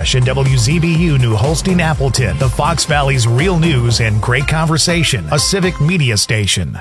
Nash and WZBU New Holstein Appleton, the Fox Valley's real news and great conversation, a civic media station.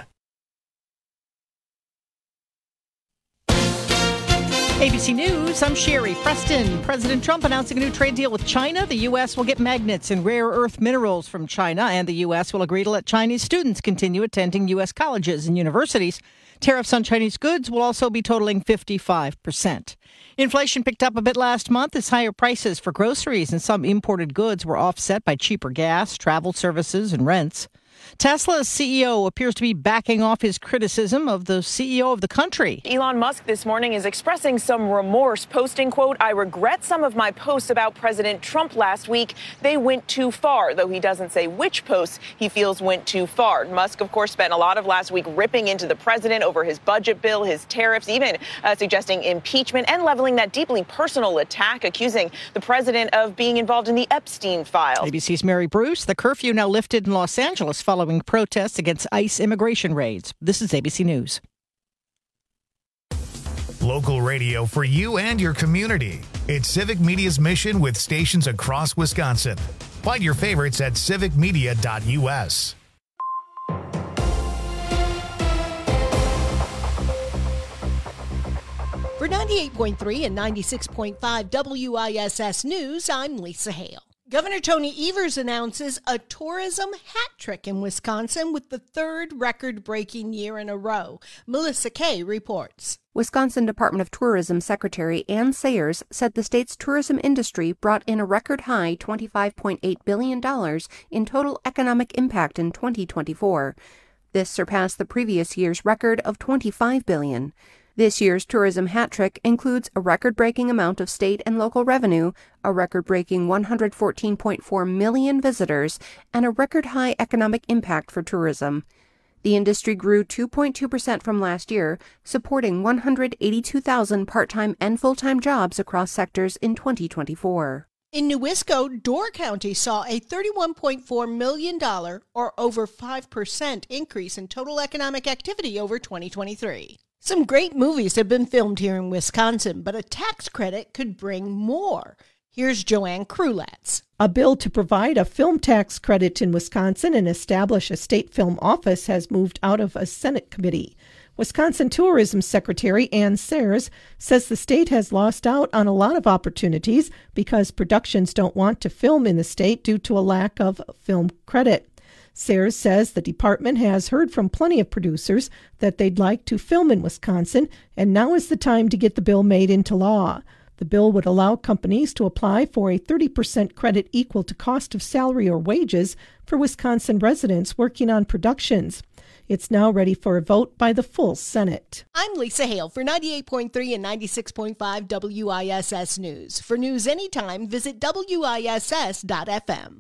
ABC News, I'm Sherry Preston. President Trump announcing a new trade deal with China. The U.S. will get magnets and rare earth minerals from China, and the U.S. will agree to let Chinese students continue attending U.S. colleges and universities. Tariffs on Chinese goods will also be totaling 55%. Inflation picked up a bit last month as higher prices for groceries and some imported goods were offset by cheaper gas, travel services, and rents. Tesla's CEO appears to be backing off his criticism of the CEO of the country. Elon Musk this morning is expressing some remorse, posting, quote, "I regret some of my posts about President Trump last week. They went too far," though he doesn't say which posts he feels went too far. Musk, of course, spent a lot of last week ripping into the president over his budget bill, his tariffs, even suggesting impeachment and leveling that deeply personal attack, accusing the president of being involved in the Epstein files. ABC's Mary Bruce. The curfew now lifted in Los Angeles following protests against ICE immigration raids. This is ABC News. Local radio for you and your community. It's Civic Media's mission with stations across Wisconsin. Find your favorites at civicmedia.us. For 98.3 and 96.5 WISS News, I'm Lisa Hale. Governor Tony Evers announces a tourism hat trick in Wisconsin with the third record-breaking year in a row. Melissa Kay reports. Wisconsin Department of Tourism Secretary Ann Sayers said the state's tourism industry brought in a record-high $25.8 billion in total economic impact in 2024. This surpassed the previous year's record of $25 billion. This year's tourism hat trick includes a record-breaking amount of state and local revenue, a record-breaking 114.4 million visitors, and a record-high economic impact for tourism. The industry grew 2.2% from last year, supporting 182,000 part-time and full-time jobs across sectors in 2024. In New Wisco, Door County saw a $31.4 million, or over 5% increase in total economic activity over 2023. Some great movies have been filmed here in Wisconsin, but a tax credit could bring more. Here's Joanne Krulatz. A bill to provide a film tax credit in Wisconsin and establish a state film office has moved out of a Senate committee. Wisconsin Tourism Secretary Ann Sayers says the state has lost out on a lot of opportunities because productions don't want to film in the state due to a lack of film credit. Sayers says the department has heard from plenty of producers that they'd like to film in Wisconsin, and now is the time to get the bill made into law. The bill would allow companies to apply for a 30% credit equal to cost of salary or wages for Wisconsin residents working on productions. It's now ready for a vote by the full Senate. I'm Lisa Hale for 98.3 and 96.5 WISS News. For news anytime, visit WISS.FM.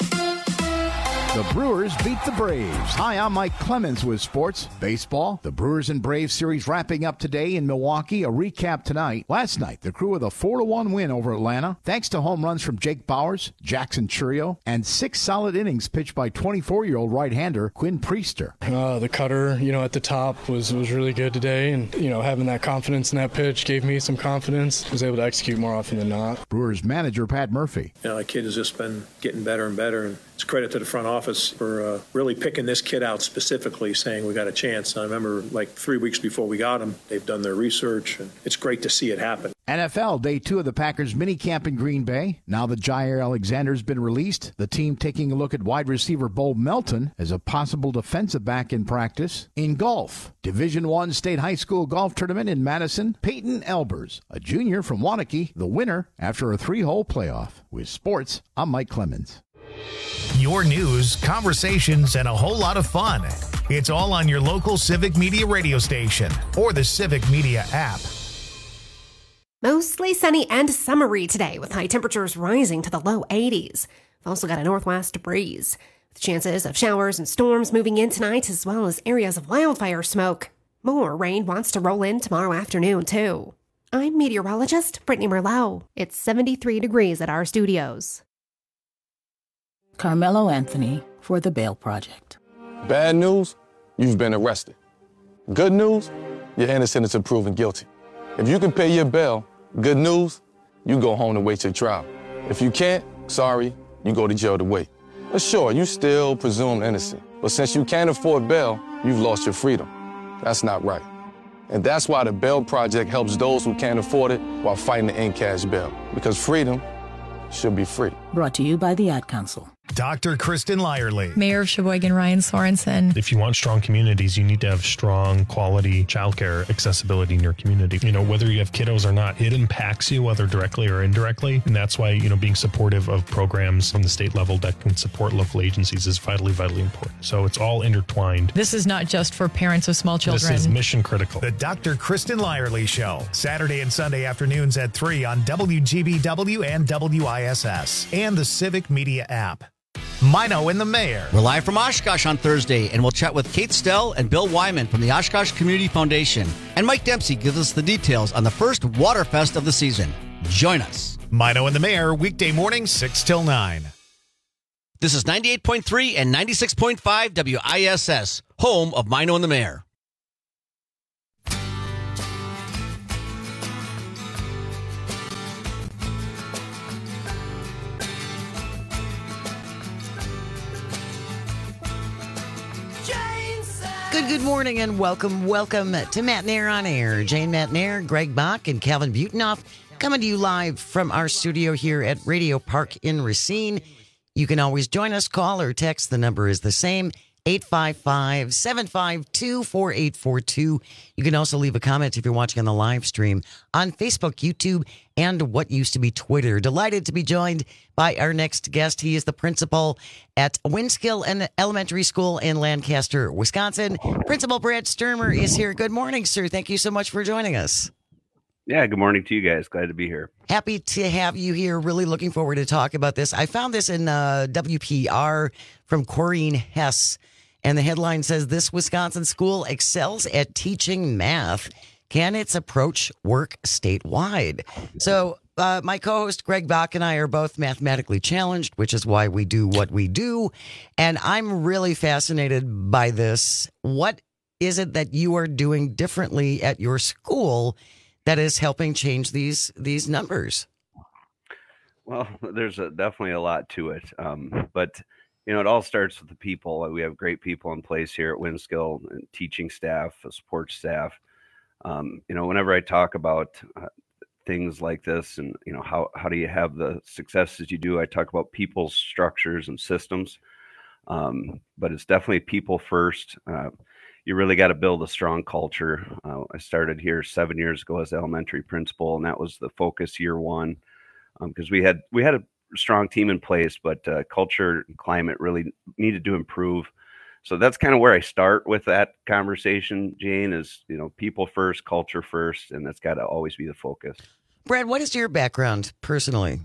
The Brewers beat the Braves. Hi, I'm Mike Clemens with Sports Baseball. The Brewers and Braves series wrapping up today in Milwaukee. A recap tonight. Last night, the Crew with a 4-1 win over Atlanta, thanks to home runs from Jake Bauers, Jackson Chourio, and 6 solid innings pitched by 24-year-old right-hander Quinn Priester. The cutter, at the top was really good today, and having that confidence in that pitch gave me some confidence. I was able to execute more often than not. Brewers manager Pat Murphy. That kid has just been getting better and better, and it's credit to the front office for really picking this kid out specifically, saying we got a chance. I remember 3 weeks before we got him, they've done their research, and it's great to see it happen. NFL, day 2 of the Packers minicamp in Green Bay. Now that Jair Alexander's been released, the team taking a look at wide receiver Bo Melton as a possible defensive back in practice. In golf, Division I State High School Golf Tournament in Madison, Peyton Elbers, a junior from Waunakee, the winner after a 3-hole playoff. With sports, I'm Mike Clemens. Your news, conversations, and a whole lot of fun. It's all on your local Civic Media radio station or the Civic Media app. Mostly sunny and summery today with high temperatures rising to the low 80s. We've also got a northwest breeze with chances of showers and storms moving in tonight as well as areas of wildfire smoke. More rain wants to roll in tomorrow afternoon too. I'm meteorologist Brittany Merlot. It's 73 degrees at our studios. Carmelo Anthony for The Bail Project. Bad news, you've been arrested. Good news, you're innocent until proven guilty. If you can pay your bail, good news, you go home to wait your trial. If you can't, sorry, you go to jail to wait. But sure, you still presumed innocent. But since you can't afford bail, you've lost your freedom. That's not right. And that's why the Bail Project helps those who can't afford it while fighting to end cash bail. Because freedom should be free. Brought to you by the Ad Council. Dr. Kristen Lyerly. Mayor of Sheboygan, Ryan Sorensen. If you want strong communities, you need to have strong quality childcare accessibility in your community. You know, whether you have kiddos or not, it impacts you, whether directly or indirectly. And that's why, you know, being supportive of programs from the state level that can support local agencies is vitally, vitally important. So it's all intertwined. This is not just for parents of small children. This is mission critical. The Dr. Kristen Lyerly Show, Saturday and Sunday afternoons at 3 on WGBW and WISS and the Civic Media app. Mino and the Mayor. We're live from Oshkosh on Thursday, and we'll chat with Kate Stell and Bill Wyman from the Oshkosh Community Foundation. And Mike Dempsey gives us the details on the first Waterfest of the season. Join us. Mino and the Mayor, weekday morning, 6 till 9. This is 98.3 and 96.5 WISS, home of Mino and the Mayor. Good morning and welcome to Matt Nair on Air. Jane Matt Nair, Greg Bach, and Calvin Butenoff coming to you live from our studio here at Radio Park in Racine. You can always join us, call or text. The number is the same, 855-752-4842. You can also leave a comment if you're watching on the live stream on Facebook, YouTube, and what used to be Twitter. Delighted to be joined by our next guest. He is the principal at Winskill Elementary School in Lancaster, Wisconsin. Principal Brad Sturmer is here. Good morning, sir. Thank you so much for joining us. Yeah, good morning to you guys. Glad to be here. Happy to have you here. Really looking forward to talk about this. I found this in WPR from Corrine Hess, and the headline says, "This Wisconsin school excels at teaching math. Can its approach work statewide?" So my co-host Greg Bach and I are both mathematically challenged, which is why we do what we do. And I'm really fascinated by this. What is it that you are doing differently at your school that is helping change these numbers? Well, there's definitely a lot to it. But, you know, it all starts with the people. We have great people in place here at Winskill, teaching staff, support staff. You know, whenever I talk about things like this and, you know, how do you have the successes you do, I talk about people's structures and systems. But it's definitely people first. You really got to build a strong culture. I started here 7 years ago as elementary principal, and that was the focus year one, because we had a strong team in place, but culture and climate really needed to improve. So that's kind of where I start with that conversation, Jane, is, you know, people first, culture first, and that's got to always be the focus. Brad, what is your background personally?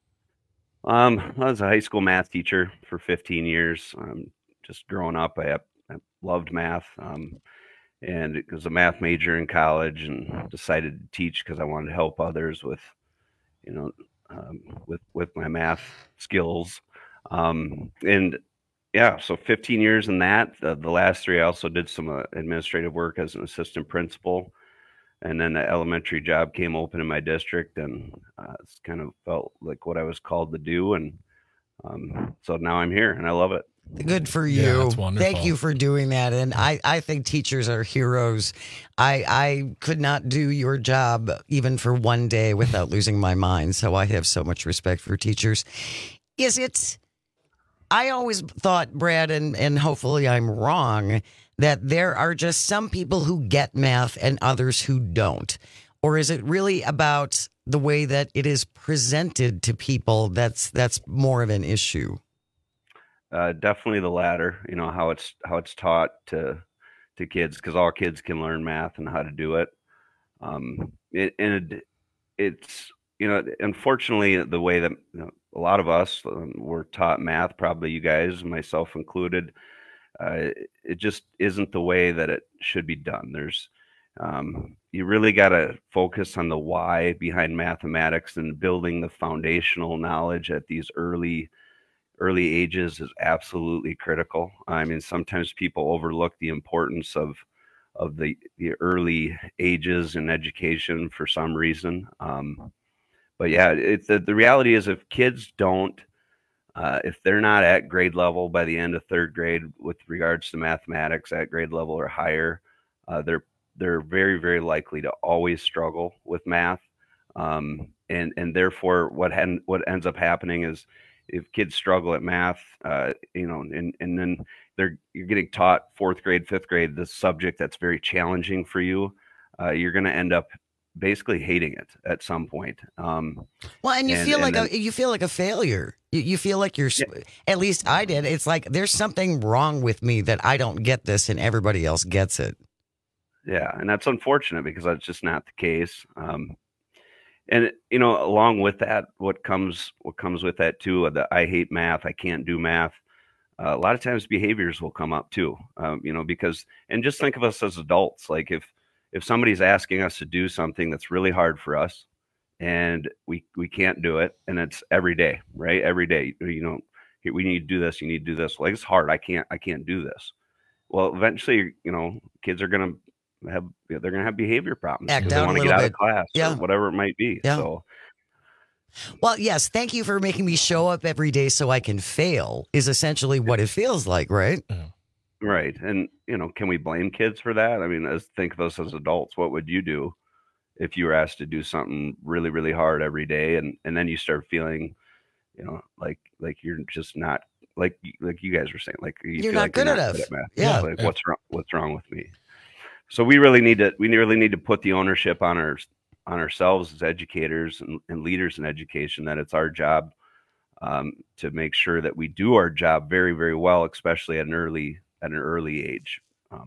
I was a high school math teacher for 15 years. Just growing up, I loved math, and was a math major in college, and decided to teach because I wanted to help others with, you know, with my math skills. And yeah, so 15 years in that. The last 3, I also did some administrative work as an assistant principal, and then the elementary job came open in my district, and it's kind of felt like what I was called to do, and so now I'm here, and I love it. Good for you. Yeah, that's wonderful. Thank you for doing that. And I think teachers are heroes. I could not do your job even for one day without losing my mind. So I have so much respect for teachers. I always thought, Brad, and hopefully I'm wrong, that there are just some people who get math and others who don't. Or is it really about the way that it is presented to people that's more of an issue? Definitely the latter. You know, how it's taught to kids, because all kids can learn math and how to do it. It's, you know, unfortunately, the way that, you know, a lot of us were taught math, probably you guys, myself included, it just isn't the way that it should be done. There's you really got to focus on the why behind mathematics, and building the foundational knowledge at these early ages is absolutely critical. I mean, sometimes people overlook the importance of the early ages in education for some reason. But yeah, the reality is if kids don't, if they're not at grade level by the end of third grade with regards to mathematics at grade level or higher, they're very, very likely to always struggle with math. And therefore what ends up happening is if kids struggle at math, and then you're getting taught fourth grade, fifth grade, the subject that's very challenging for you, you're going to end up basically hating it at some point. Well, and you feel like a failure. You feel like you're, at least I did. It's like there's something wrong with me that I don't get this and everybody else gets it. Yeah, and that's unfortunate because that's just not the case. And along with that, what comes with that too, I hate math, I can't do math. A lot of times behaviors will come up too, because, and just think of us as adults. Like if somebody's asking us to do something that's really hard for us and we can't do it, and it's every day, right? Every day, we need to do this, you need to do this. Like, it's hard. I can't do this. Well, eventually, kids are going to have behavior problems. Act because they out want a to get little out bit. of class Yeah. or whatever it might be. Yeah. So, well, yes, thank you for making me show up every day so I can fail is essentially what it feels like, right? right. And, can we blame kids for that? I mean, think of us as adults. What would you do if you were asked to do something really, really hard every day? And then you start feeling, like you're just not, like you guys were saying, like you're feel not like good you're not enough. good at math. Yeah. Like, what's wrong with me? So we really need to put the ownership on ourselves as educators and leaders in education, that it's our job to make sure that we do our job very, very well, especially at an early age.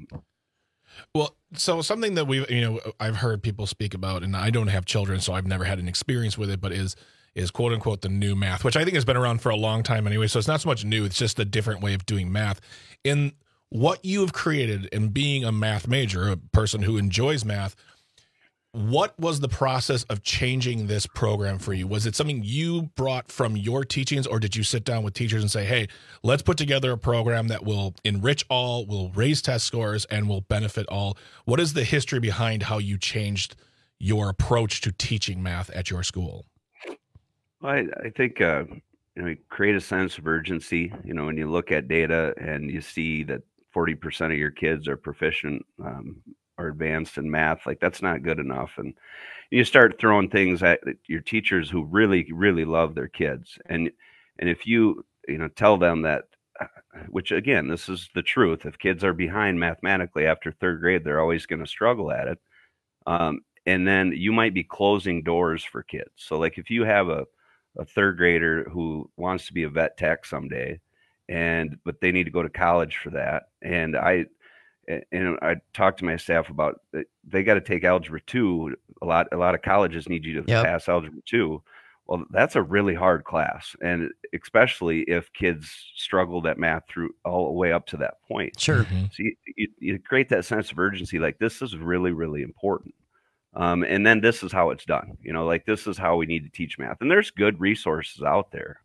Well, so something that I've heard people speak about, and I don't have children, so I've never had an experience with it, but is quote unquote the new math, which I think has been around for a long time anyway. So it's not so much new; it's just a different way of doing math. In what you have created, and being a math major, a person who enjoys math, what was the process of changing this program for you? Was it something you brought from your teachings, or did you sit down with teachers and say, hey, let's put together a program that will enrich all, will raise test scores, and will benefit all? What is the history behind how you changed your approach to teaching math at your school? Well, I think you create a sense of urgency. When you look at data and you see that 40% of your kids are proficient or advanced in math, like that's not good enough. And you start throwing things at your teachers who really, really love their kids. And if you tell them that, which again, this is the truth, if kids are behind mathematically after third grade, they're always going to struggle at it. And then you might be closing doors for kids. So like if you have a third grader who wants to be a vet tech someday, but they need to go to college for that. And I talked to my staff about they got to take Algebra 2. A lot of colleges need you to pass Algebra 2. Well, that's a really hard class, and especially if kids struggled at math through all the way up to that point. Sure. Mm-hmm. So you create that sense of urgency, like this is really, really important. And then this is how it's done. Like this is how we need to teach math. And there's good resources out there.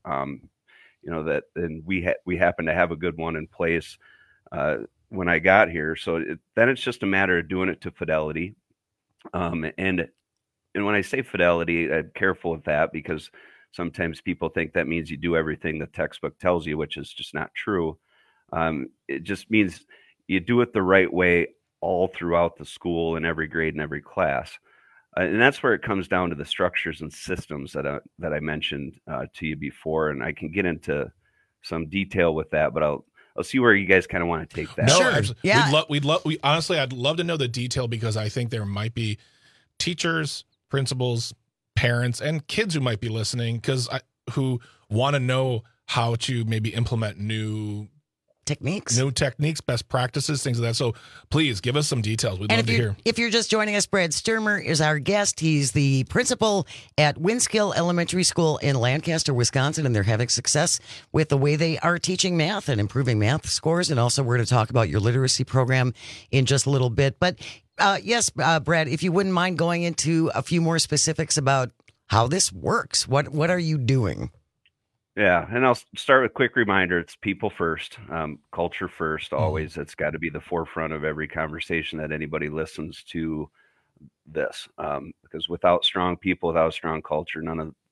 And we happen to have a good one in place when I got here. So then it's just a matter of doing it to fidelity. And when I say fidelity, I'm careful with that because sometimes people think that means you do everything the textbook tells you, which is just not true. It just means you do it the right way all throughout the school in every grade and every class. And that's where it comes down to the structures and systems that I mentioned to you before. And I can get into some detail with that, but I'll see where you guys kind of want to take that. No, Sure. absolutely. Yeah. Honestly, I'd love to know the detail because I think there might be teachers, principals, parents, and kids who might be listening who want to know how to maybe implement new techniques, best practices, things like that. So please give us some details. We'd love to hear. If you're just joining us, Brad Sturmer is our guest. He's the principal at Winskill Elementary School in Lancaster, Wisconsin, and they're having success with the way they are teaching math and improving math scores. And also we're going to talk about your literacy program in just a little bit. But yes, Brad, if you wouldn't mind going into a few more specifics about how this works. What are you doing? Yeah, and I'll start with a quick reminder. It's people first, culture first, always. It's got to be the forefront of every conversation that anybody listens to this. Because without strong people, without a strong culture, none of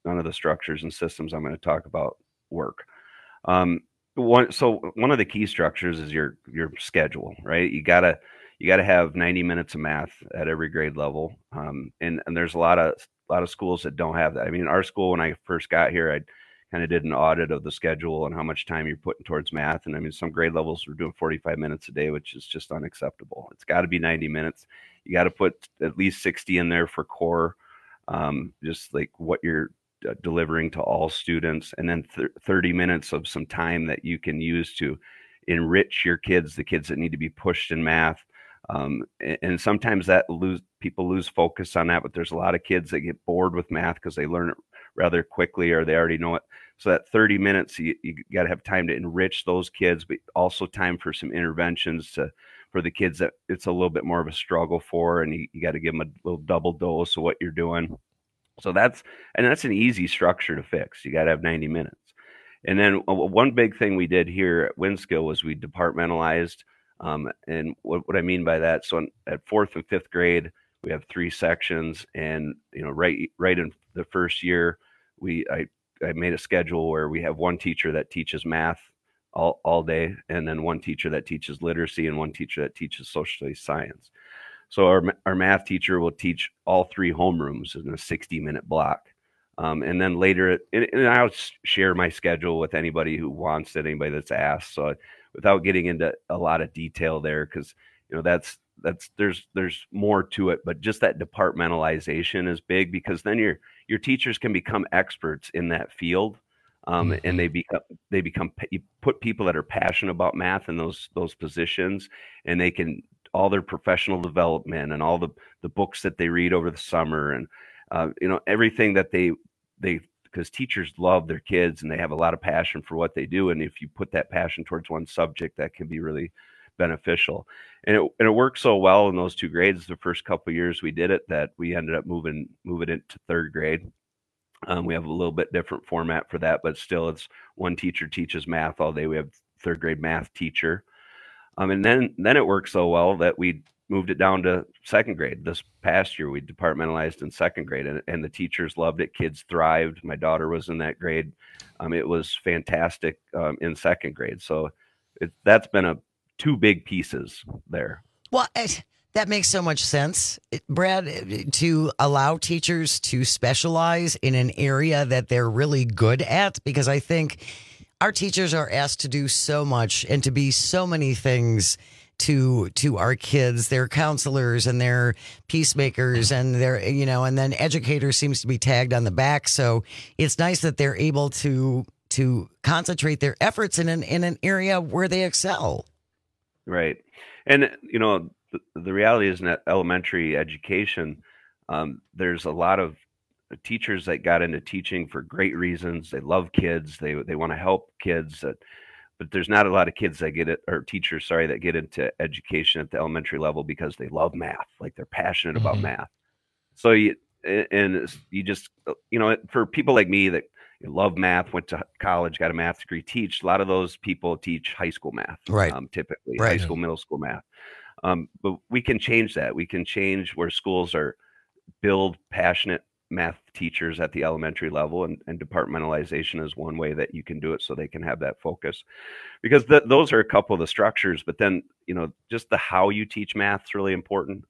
none of the structures and systems I'm going to talk about work. One of the key structures is your schedule, right? You gotta have 90 minutes of math at every grade level. And there's a lot of schools that don't have that. I mean, our school, when I first got here, I kind of did an audit of the schedule and how much time you're putting towards math. And I mean, some grade levels were doing 45 minutes a day, which is just unacceptable. It's got to be 90 minutes. You got to put at least 60 in there for core, just like what you're delivering to all students. And then 30 minutes of some time that you can use to enrich your kids, the kids that need to be pushed in math. And sometimes people lose focus on that, but there's a lot of kids that get bored with math because they learn it rather quickly or they already know it. So that 30 minutes, you got to have time to enrich those kids, but also time for some interventions for the kids that it's a little bit more of a struggle for, and you got to give them a little double dose of what you're doing. So that's an easy structure to fix. You got to have 90 minutes. And then one big thing we did here at Winskill was we departmentalized. And what I mean by that, so at 4th and 5th grade, we have 3 sections, and right in the first year, I made a schedule where we have one teacher that teaches math all day, and then one teacher that teaches literacy, and one teacher that teaches social science. So our math teacher will teach all 3 homerooms in a 60-minute block. And then later, and I'll share my schedule with anybody who wants it, anybody that's asked. So without getting into a lot of detail there, because there's more to it, but just that departmentalization is big, because then your teachers can become experts in that field. And you put people that are passionate about math in those positions, and they can all their professional development and all the books that they read over the summer, and everything that they because teachers love their kids and they have a lot of passion for what they do, and if you put that passion towards one subject, that can be really beneficial. And it worked so well in those 2 grades the first couple of years we did it that we ended up moving it into 3rd grade. We have a little bit different format for that, but still it's one teacher teaches math all day. We have 3rd grade math teacher. And then it worked so well that we moved it down to 2nd grade. This past year, we departmentalized in 2nd grade, and the teachers loved it. Kids thrived. My daughter was in that grade. It was fantastic in 2nd grade. So that's been 2 big pieces there. Well, that makes so much sense, Brad, to allow teachers to specialize in an area that they're really good at, because I think our teachers are asked to do so much and to be so many things to our kids. They're counselors and they're peacemakers, and they're, and then educators seems to be tagged on the back. So it's nice that they're able to concentrate their efforts in an area where they excel. Right. And, the reality is in elementary education, there's a lot of teachers that got into teaching for great reasons. They love kids. They want to help kids. But there's not a lot of kids that teachers that get into education at the elementary level because they love math, like they're passionate about math. So you just, for people like me that love math, went to college, got a math degree, a lot of those people teach high school math, right? Typically, right. High school, middle school math. But we can change that. We can change where schools build passionate math teachers at the elementary level, and departmentalization is one way that you can do it so they can have that focus, because those are a couple of the structures. But then, just the how you teach math is really important.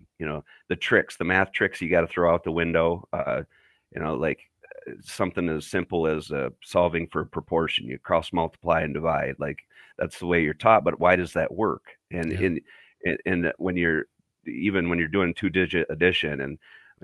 The math tricks, you got to throw out the window. Like something as simple as solving for proportion, you cross multiply and divide, like that's the way you're taught, but why does that work? And when you're doing 2-digit addition, and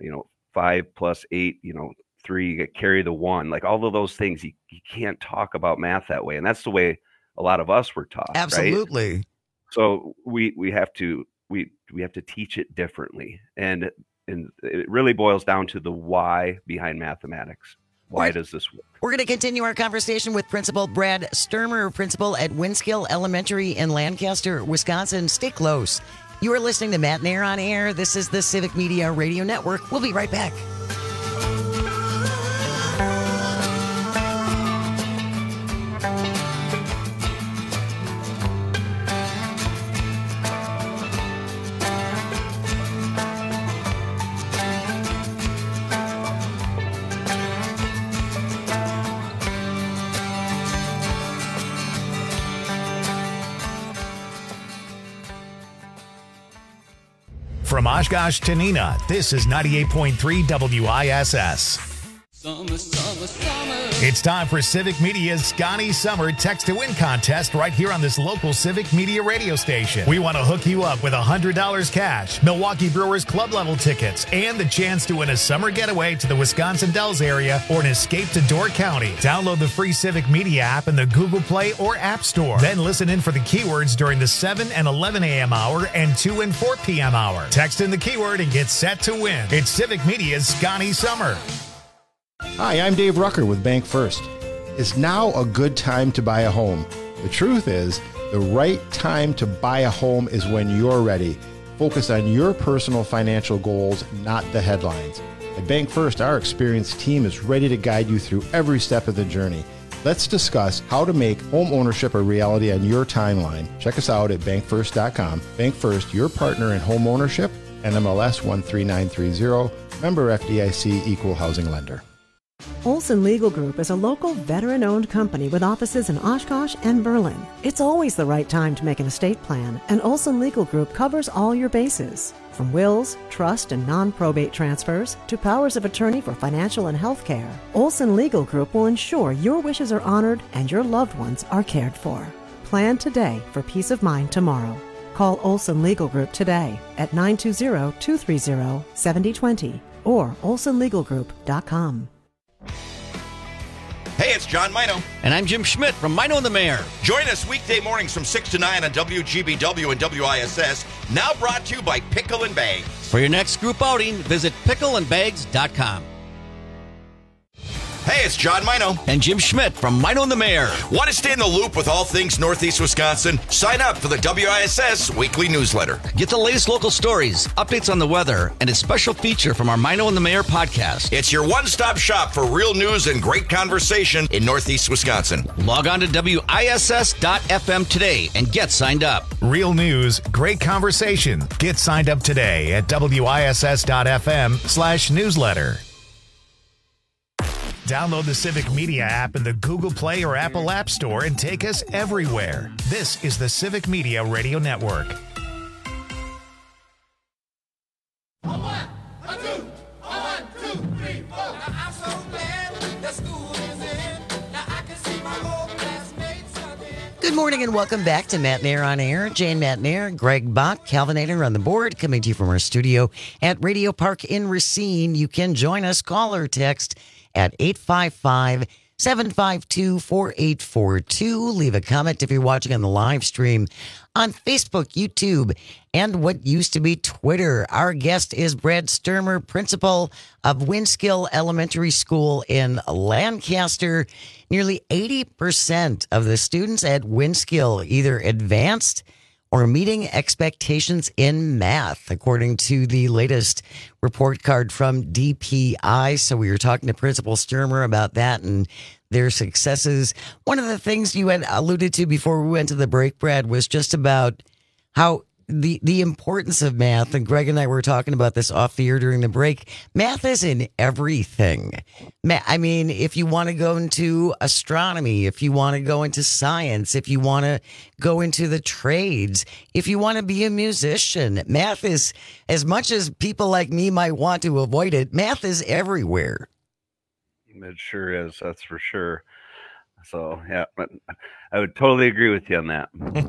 5 plus 8, 3, you carry the 1, like all of those things, you can't talk about math that way. And that's the way a lot of us were taught. Absolutely. Right? So we have to teach it differently. And it really boils down to the why behind mathematics. Why does this work? We're going to continue our conversation with Principal Brad Sturmer, principal at Winskill Elementary in Lancaster, Wisconsin. Stay close. You are listening to Matt Nair on Air. This is the Civic Media Radio Network. We'll be right back. From Oshkosh to Neenah, this is 98.3 WISS. Summer, summer, summer. It's time for Civic Media's Scotty Summer Text to Win contest right here on this local Civic Media radio station. We want to hook you up with $100 cash, Milwaukee Brewers club level tickets, and the chance to win a summer getaway to the Wisconsin Dells area or an escape to Door County. Download the free Civic Media app in the Google Play or App Store. Then listen in for the keywords during the 7 and 11 a.m. hour and 2 and 4 p.m. hour. Text in the keyword and get set to win. It's Civic Media's Scotty Summer. Hi, I'm Dave Rucker with Bank First. Is now a good time to buy a home? The truth is, the right time to buy a home is when you're ready. Focus on your personal financial goals, not the headlines. At Bank First, our experienced team is ready to guide you through every step of the journey. Let's discuss how to make home ownership a reality on your timeline. Check us out at bankfirst.com. Bank First, your partner in home ownership, NMLS 13930, member FDIC, equal housing lender. Olson Legal Group is a local veteran-owned company with offices in Oshkosh and Berlin. It's always the right time to make an estate plan, and Olson Legal Group covers all your bases. From wills, trust, and non-probate transfers to powers of attorney for financial and health care, Olson Legal Group will ensure your wishes are honored and your loved ones are cared for. Plan today for peace of mind tomorrow. Call Olson Legal Group today at 920-230-7020 or olsonlegalgroup.com. Hey, it's John Mino. And I'm Jim Schmidt from Mino and the Mayor. Join us weekday mornings from 6 to 9 on WGBW and WISS, now brought to you by Pickle and Bags. For your next group outing, visit pickleandbags.com. Hey, it's John Mino. And Jim Schmidt from Mino and the Mayor. Want to stay in the loop with all things Northeast Wisconsin? Sign up for the WISS weekly newsletter. Get the latest local stories, updates on the weather, and a special feature from our Mino and the Mayor podcast. It's your one-stop shop for real news and great conversation in Northeast Wisconsin. Log on to WISS.FM today and get signed up. Real news, great conversation. Get signed up today at WISS.FM/newsletter. Download the Civic Media app in the Google Play or Apple App Store and take us everywhere. This is the Civic Media Radio Network. Good morning and welcome back to Matt Nair on Air. Jane Matt Nair, Greg Bach, Calvin Nader on the board, coming to you from our studio at Radio Park in Racine. You can join us, call or text at 855-752-4842. Leave a comment if you're watching on the live stream on Facebook, YouTube, and what used to be Twitter. Our guest is Brad Sturmer, principal of Winskill Elementary School in Lancaster. Nearly 80% of the students at Winskill either advanced or meeting expectations in math, according to the latest report card from DPI. So we were talking to Principal Sturmer about that and their successes. One of the things you had alluded to before we went to the break, Brad, was just about how the importance of math, and Greg and I were talking about this off the air during the break. Math is in everything. I mean, if you want to go into astronomy, if you want to go into science, if you want to go into the trades, if you want to be a musician, math is, as much as people like me might want to avoid it, math is everywhere. It sure is. That's for sure. So, yeah, I would totally agree with you on that.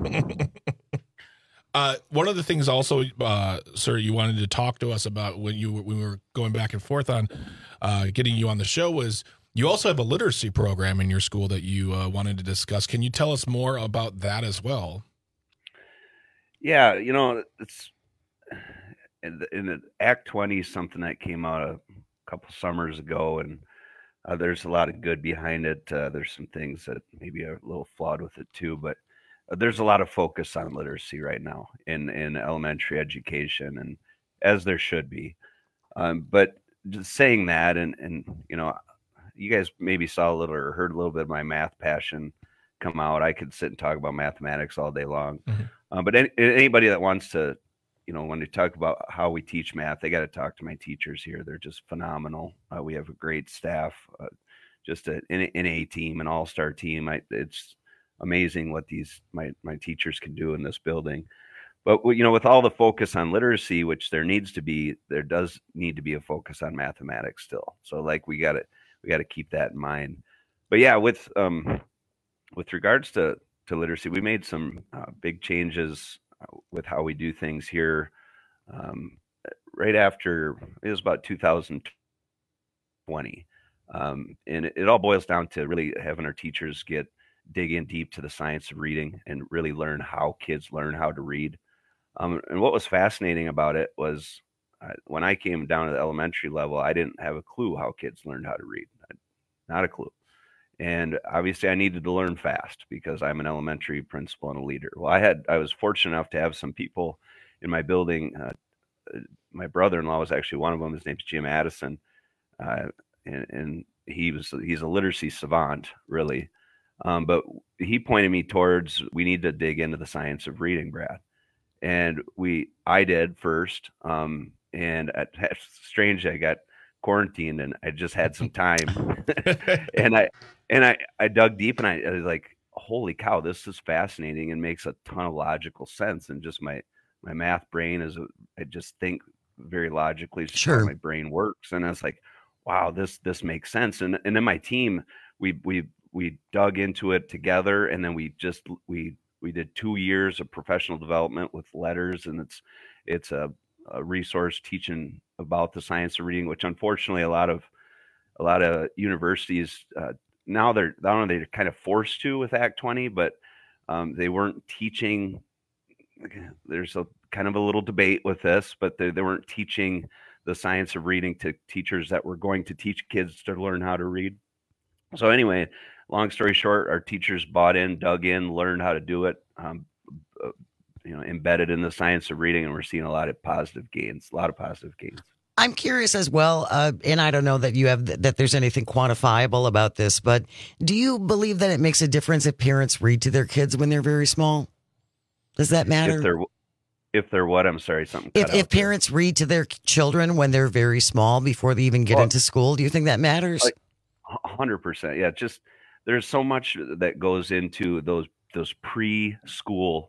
One of the things also, sir, you wanted to talk to us about when we were going back and forth on getting you on the show was you also have a literacy program in your school that you wanted to discuss. Can you tell us more about that as well? Yeah, you know, it's in the Act 20, something that came out a couple summers ago, and there's a lot of good behind it. There's some things that maybe are a little flawed with it too, but there's a lot of focus on literacy right now in elementary education, and as there should be. But just saying that, and you know, you guys maybe saw a little or heard a little bit of my math passion come out. I could sit and talk about mathematics all day long. Mm-hmm. But anybody that wants to, you know, when they talk about how we teach math, they got to talk to my teachers here. They're just phenomenal. We have a great staff, just an A team, an all-star team. It's amazing what my teachers can do in this building. But with all the focus on literacy, which there does need to be a focus on mathematics still. So like we got to keep that in mind. But yeah, with regards to literacy, we made some big changes with how we do things here. Right after, it was about 2020, and it all boils down to really having our teachers dig in deep to the science of reading and really learn how kids learn how to read. And what was fascinating about it was when I came down to the elementary level, I didn't have a clue how kids learned how to read. Not a clue. And obviously I needed to learn fast because I'm an elementary principal and a leader. Well, I was fortunate enough to have some people in my building. My brother-in-law was actually one of them. His name's Jim Addison. And he's a literacy savant, really. But he pointed me towards, we need to dig into the science of reading, Brad. And I did first. And it's strange, I got quarantined and I just had some time. and I dug deep and I was like, holy cow, this is fascinating and makes a ton of logical sense. And just my math brain I just think very logically. Sure. My brain works. And I was like, wow, this makes sense. And then my team, we dug into it together, and then we did 2 years of professional development with letters, and it's a resource teaching about the science of reading, which unfortunately a lot of universities now they're kind of forced to with Act 20, but they weren't teaching. There's a kind of a little debate with this, but they weren't teaching the science of reading to teachers that were going to teach kids to learn how to read. So anyway, long story short, our teachers bought in, dug in, learned how to do it, embedded in the science of reading, and we're seeing a lot of positive gains. I'm curious as well, and I don't know that there's anything quantifiable about this, but do you believe that it makes a difference if parents read to their kids when they're very small? Does that matter? If they're what? I'm sorry, something. If parents read to their children when they're very small before they even get into school, do you think that matters? 100%. Yeah, just there's so much that goes into those preschool,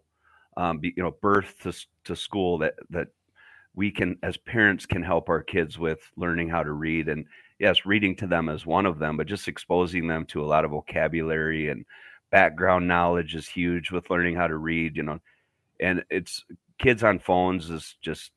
birth to school that we can, as parents, can help our kids with learning how to read. And yes, reading to them is one of them, but just exposing them to a lot of vocabulary and background knowledge is huge with learning how to read. And it's kids on phones is just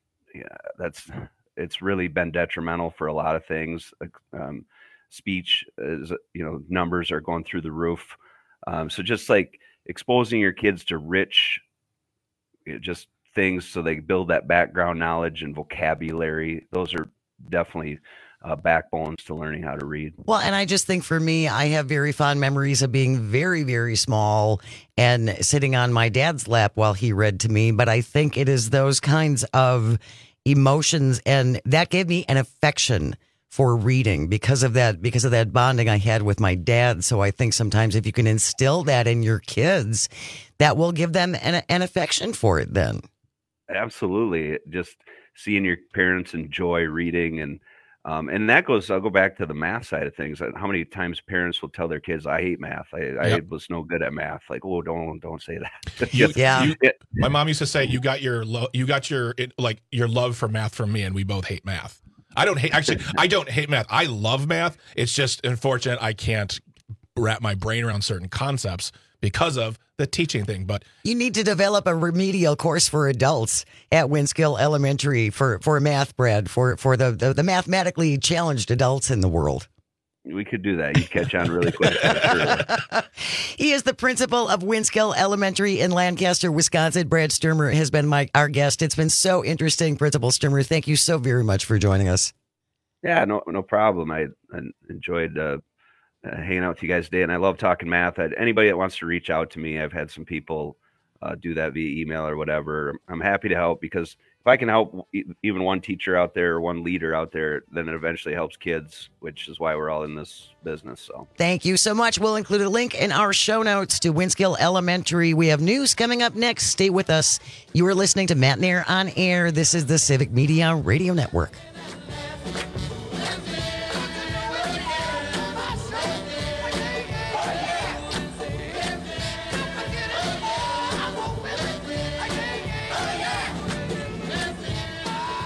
it's really been detrimental for a lot of things. Speech is, numbers are going through the roof. So just like exposing your kids to rich, just things so they build that background knowledge and vocabulary. Those are definitely backbones to learning how to read. Well, and I just think for me, I have very fond memories of being very, very small and sitting on my dad's lap while he read to me. But I think it is those kinds of emotions, and that gave me an affection for reading because of that bonding I had with my dad. So I think sometimes if you can instill that in your kids, that will give them an affection for it then. Absolutely. Just seeing your parents enjoy reading and that I'll go back to the math side of things. How many times parents will tell their kids, I hate math. I was no good at math. Like, oh, don't say that. My mom used to say, you got your love for math from me, and we both hate math. I don't hate math. I love math. It's just unfortunate I can't wrap my brain around certain concepts because of the teaching thing. But you need to develop a remedial course for adults at Winskill Elementary for math, Brad, for the mathematically challenged adults in the world. We could do that. You catch on really quick. Sure. He is the principal of Winskill Elementary in Lancaster, Wisconsin. Brad Sturmer has been our guest. It's been so interesting, Principal Sturmer. Thank you so very much for joining us. Yeah, no problem. I enjoyed hanging out with you guys today, and I love talking math. Anybody that wants to reach out to me, I've had some people do that via email or whatever. I'm happy to help, because if I can help even one teacher out there or one leader out there, then it eventually helps kids, which is why we're all in this business. So thank you so much. We'll include a link in our show notes to Winskill Elementary. We have news coming up next. Stay with us. You are listening to Matt Nair on Air. This is the Civic Media Radio Network.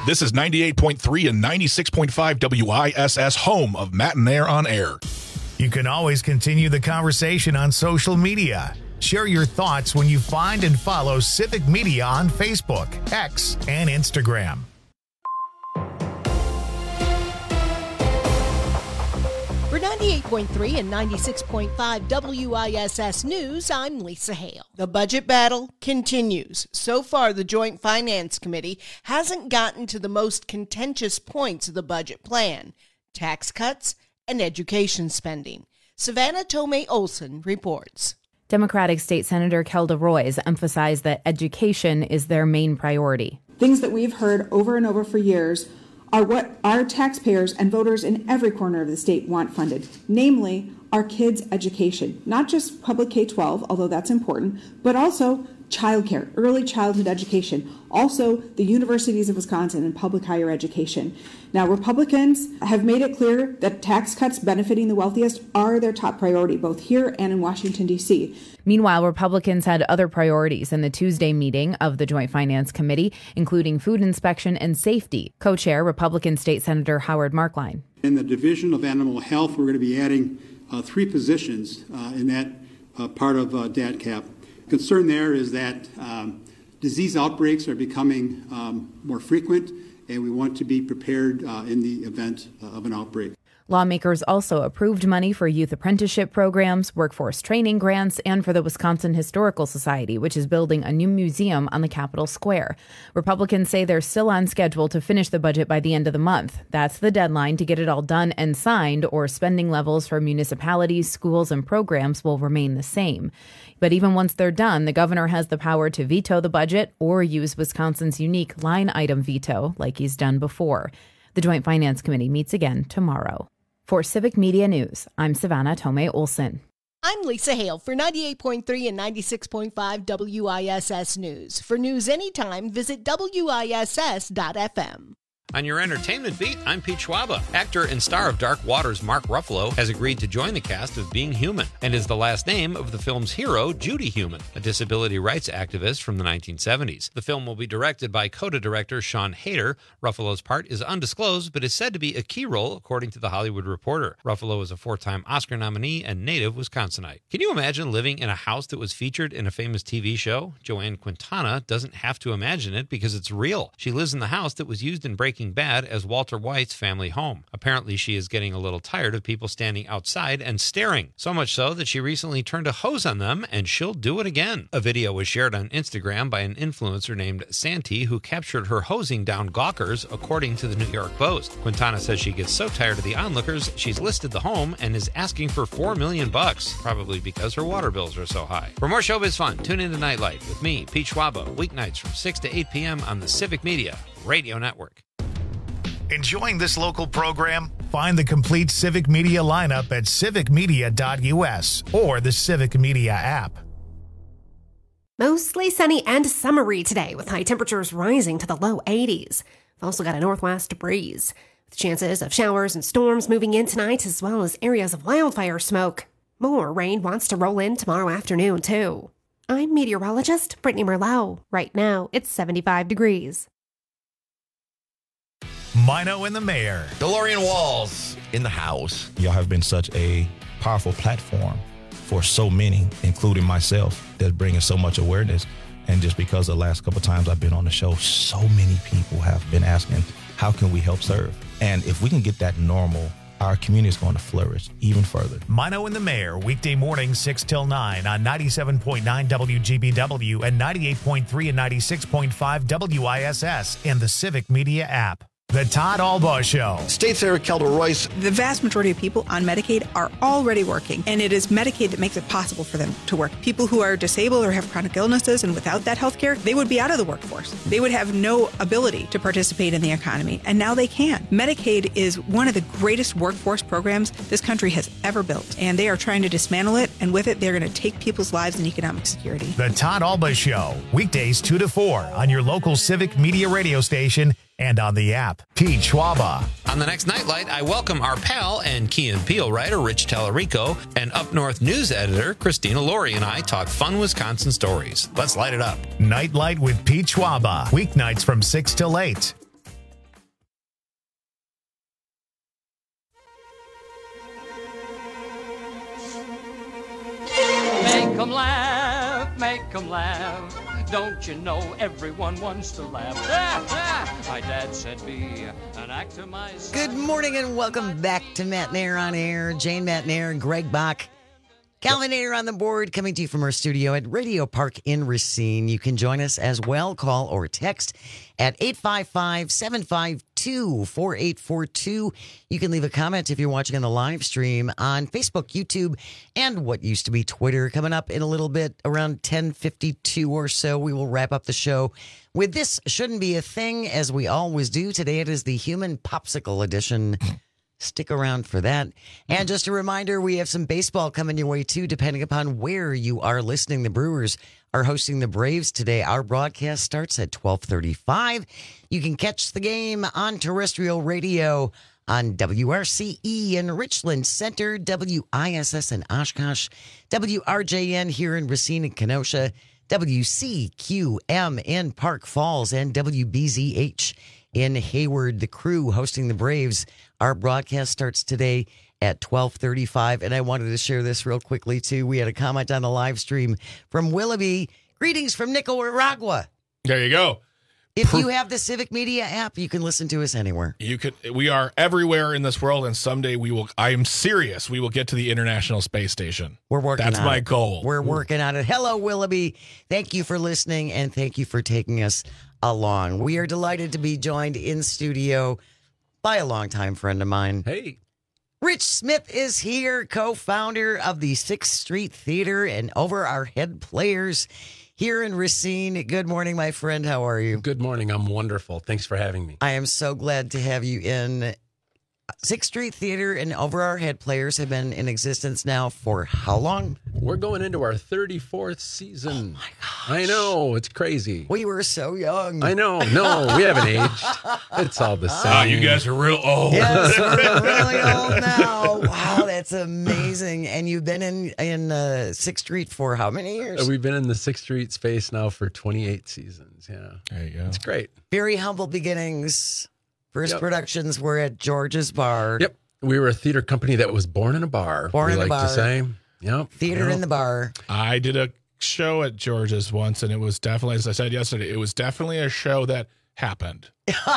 This is 98.3 and 96.5 WISS, home of Matt and Air on Air. You can always continue the conversation on social media. Share your thoughts when you find and follow Civic Media on Facebook, X, and Instagram. For 98.3 and 96.5 WISS News, I'm Lisa Hale. The budget battle continues. So far, the Joint Finance Committee hasn't gotten to the most contentious points of the budget plan: tax cuts and education spending. Savannah Tomei Olson reports. Democratic State Senator Kelda Roys emphasized that education is their main priority. Things that we've heard over and over for years are what our taxpayers and voters in every corner of the state want funded, namely our kids' education. Not just public K-12, although that's important, but also childcare, early childhood education, also the universities of Wisconsin and public higher education. Now, Republicans have made it clear that tax cuts benefiting the wealthiest are their top priority, both here and in Washington, D.C. Meanwhile, Republicans had other priorities in the Tuesday meeting of the Joint Finance Committee, including food inspection and safety. Co-chair Republican State Senator Howard Markline. In the Division of Animal Health, we're going to be adding 3 positions in that part of DATCAP. Concern there is that disease outbreaks are becoming more frequent, and we want to be prepared in the event of an outbreak. Lawmakers also approved money for youth apprenticeship programs, workforce training grants, and for the Wisconsin Historical Society, which is building a new museum on the Capitol Square. Republicans say they're still on schedule to finish the budget by the end of the month. That's the deadline to get it all done and signed, or spending levels for municipalities, schools, and programs will remain the same. But even once they're done, the governor has the power to veto the budget or use Wisconsin's unique line item veto like he's done before. The Joint Finance Committee meets again tomorrow. For Civic Media News, I'm Savannah Tomei Olson. I'm Lisa Hale for 98.3 and 96.5 WISS News. For news anytime, visit WISS.FM. On your entertainment beat, I'm Pete Schwaba. Actor and star of Dark Waters Mark Ruffalo has agreed to join the cast of Being Human and is the last name of the film's hero, Judy Human, a disability rights activist from the 1970s. The film will be directed by CODA director Sean Hayter. Ruffalo's part is undisclosed, but is said to be a key role, according to The Hollywood Reporter. Ruffalo is a 4-time Oscar nominee and native Wisconsinite. Can you imagine living in a house that was featured in a famous TV show? Joanne Quintana doesn't have to imagine it because it's real. She lives in the house that was used in Breaking Bad as Walter White's family home. Apparently, she is getting a little tired of people standing outside and staring, so much so that she recently turned a hose on them, and she'll do it again. A video was shared on Instagram by an influencer named Santi, who captured her hosing down gawkers, according to the New York Post. Quintana says she gets so tired of the onlookers, she's listed the home and is asking for $4 million, probably because her water bills are so high. For more showbiz fun, tune into Nightlight with me, Pete Schwaba, weeknights from 6 to 8 p.m. on the Civic Media Radio Network. Enjoying this local program? Find the complete Civic Media lineup at civicmedia.us or the Civic Media app. Mostly sunny and summery today, with high temperatures rising to the low 80s. We've also got a northwest breeze, with chances of showers and storms moving in tonight, as well as areas of wildfire smoke. More rain wants to roll in tomorrow afternoon, too. I'm meteorologist Brittany Merlot. Right now, it's 75 degrees. Mino and the Mayor. DeLorean Walls in the house. Y'all have been such a powerful platform for so many, including myself, that's bringing so much awareness. And just because the last couple of times I've been on the show, so many people have been asking, how can we help serve? And if we can get that normal, our community is going to flourish even further. Mino and the Mayor, weekday mornings 6 till 9 on 97.9 WGBW and 98.3 and 96.5 WISS and the Civic Media app. The Todd Albaugh Show. State Senator Kelda Roys. The vast majority of people on Medicaid are already working, and it is Medicaid that makes it possible for them to work. People who are disabled or have chronic illnesses, and without that health care, they would be out of the workforce. They would have no ability to participate in the economy, and now they can. Medicaid is one of the greatest workforce programs this country has ever built, and they are trying to dismantle it, and with it, they're going to take people's lives and economic security. The Todd Albaugh Show, weekdays 2 to 4 on your local Civic Media radio station and on the app. Pete Schwaba. On the next Nightlight, I welcome our pal and Key and Peele writer Rich Tallarico and Up North news editor Christina Laurie and I talk fun Wisconsin stories. Let's light it up. Nightlight with Pete Schwaba. Weeknights from 6 till 8. 'em laugh, make 'em laugh. Don't you know everyone wants to laugh? My dad said be an actor myself. Good morning and welcome back to Matt Nair on Air. Jane Matt Nair and Greg Bach. Calvin Nair on the board, coming to you from our studio at Radio Park in Racine. You can join us as well. Call or text at 855-752-4842. You can leave a comment if you're watching on the live stream on Facebook, YouTube, and what used to be Twitter. Coming up in a little bit, around 10:52 or so, we will wrap up the show with This Shouldn't Be a Thing, as we always do. Today it is the Human Popsicle Edition. Stick around for that. And just a reminder, we have some baseball coming your way, too, depending upon where you are listening. The Brewers are hosting the Braves today. Our broadcast starts at 12:35. You can catch the game on terrestrial radio on WRCE in Richland Center, WISS in Oshkosh, WRJN here in Racine and Kenosha, WCQM in Park Falls, and WBZH in Hayward. The Crew hosting the Braves. Our broadcast starts today at 12:35, and I wanted to share this real quickly, too. We had a comment on the live stream from Willoughby. Greetings from Nicaragua. There you go. If you have the Civic Media app, you can listen to us anywhere. We are everywhere in this world, and someday we will. I am serious. We will get to the International Space Station. We're working. That's my goal. We're working on it. Hello, Willoughby. Thank you for listening, and thank you for taking us along. We are delighted to be joined in studio by a longtime friend of mine. Hey. Rich Smith is here, co-founder of the 6th Street Theater and Over Our Head Players here in Racine. Good morning, my friend. How are you? Good morning. I'm wonderful. Thanks for having me. I am so glad to have you in. 6th Street Theater and Over Our Head Players have been in existence now for how long? We're going into our 34th season. Oh, my gosh. I know. It's crazy. We were so young. I know. No, we haven't aged. It's all the same. You guys are real old. Yes, we're really old now. Wow, that's amazing. And you've been in 6th Street for how many years? We've been in the 6th Street space now for 28 seasons. Yeah. There you go. It's great. Very humble beginnings. First Yep. productions were at George's Bar. Yep. We were a theater company that was born in a bar. Born in a bar. To say. Yep. Theater in the bar. I did a show at George's once, and it was definitely, as I said yesterday, it was definitely a show that happened.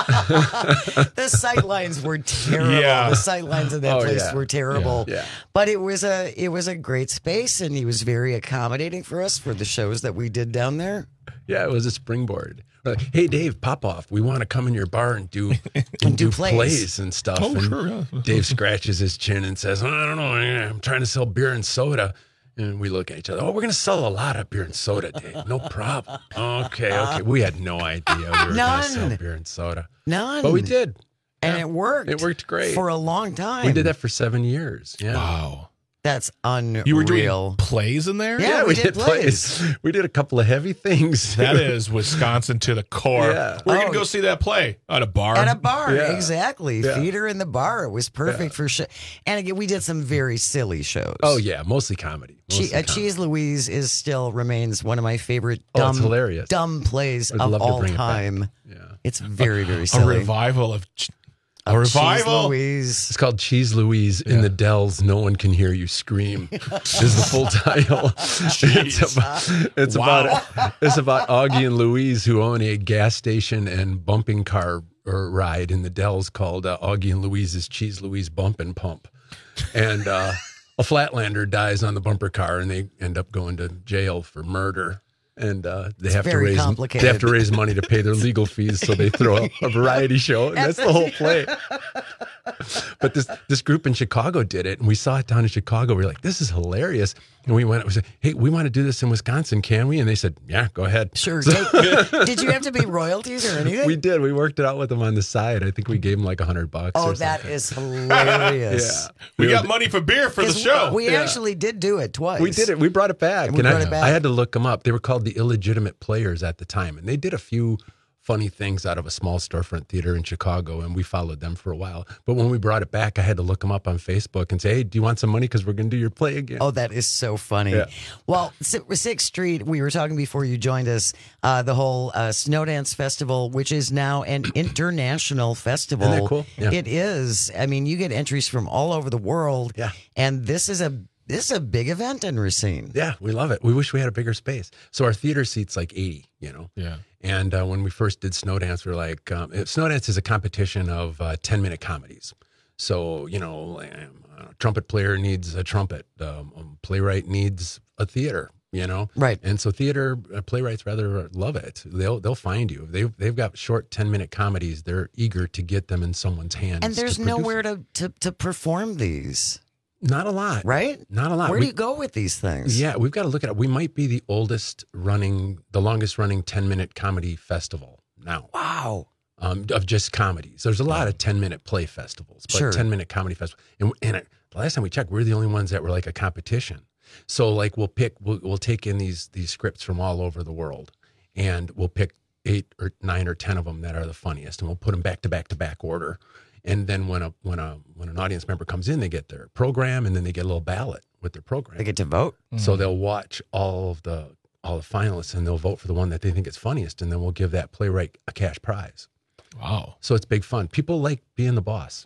The sight lines were terrible. Yeah. The sight lines of that place yeah. were terrible. Yeah. But it was a great space, and he was very accommodating for us for the shows that we did down there. Yeah, it was a springboard. We're like, hey, Dave, pop off. We want to come in your bar and do plays and stuff. Oh, and sure. Yeah. Dave scratches his chin and says, I don't know. I'm trying to sell beer and soda. And we look at each other. Oh, we're going to sell a lot of beer and soda, Dave. No problem. Okay. We had no idea we were going to sell beer and soda. None. But we did. And it worked. It worked great. For a long time. We did that for 7 years. Yeah. Wow. That's unreal. You were doing plays in there? Yeah, we did plays. We did a couple of heavy things. That is Wisconsin to the core. Yeah. We're going to go see that play at a bar. At a bar, Yeah. exactly. Yeah. Theater in the bar. It was perfect for show. And again, we did some very silly shows. Oh, yeah. Mostly comedy. Cheese Louise remains one of my favorite it's hilarious. dumb plays I'd of love to all bring it back. time. Yeah. It's very, very silly. A revival of Cheese Louise. It's called Cheese Louise in the Dells. No one can hear you scream. Is the full title. It's about Augie and Louise who own a gas station and bumping car ride in the Dells called Augie and Louise's Cheese Louise Bump and Pump. And a Flatlander dies on the bumper car and they end up going to jail for murder. And they have to raise money to pay their legal fees, so they throw a variety show, and that's the whole play. But this group in Chicago did it, and we saw it down in Chicago. We were like, "This is hilarious!" And we said, "Hey, we want to do this in Wisconsin, can we?" And they said, "Yeah, go ahead." Sure. Did you have to pay royalties or anything? We did. We worked it out with them on the side. I think we gave them like $100. Oh, or that something. is hilarious. Yeah, we got money for beer for the show. We actually did do it twice. We did it. We brought it back. I had to look them up. They were called the Illegitimate Players at the time, and they did a few funny things out of a small storefront theater in Chicago, and we followed them for a while. But when we brought it back, I had to look them up on Facebook and say, "Hey, do you want some money? Because we're going to do your play again." Oh, that is so funny. Yeah. Well, 6th Street, we were talking before you joined us, the whole Snow Dance Festival, which is now an international festival. Isn't that cool? Yeah. It is. I mean, you get entries from all over the world. Yeah. And this is a This is a big event in Racine. Yeah, we love it. We wish we had a bigger space. So our theater seats like 80, Yeah. And when we first did Snowdance, we were like, Snowdance is a competition of 10-minute comedies. So, a trumpet player needs a trumpet. A playwright needs a theater, Right. And so theater playwrights rather love it. They'll find you. They've got short 10-minute comedies. They're eager to get them in someone's hands. And there's nowhere to perform these. Not a lot. Right? Not a lot. Where do you go with these things? Yeah, we've got to look at it. We might be the longest running 10-minute comedy festival now. Wow. Of just comedies. There's a lot of 10-minute play festivals, but Sure. 10-minute comedy festival. And the last time we checked, we're the only ones that were like a competition. So like we'll take in these scripts from all over the world, and we'll pick 8 or 9 or 10 of them that are the funniest, and we'll put them back to back to back order. And then when an audience member comes in, they get their program, and then they get a little ballot with their program. They get to vote. So they'll watch all the finalists, and they'll vote for the one that they think is funniest, and then we'll give that playwright a cash prize. Wow. So it's big fun. People like being the boss.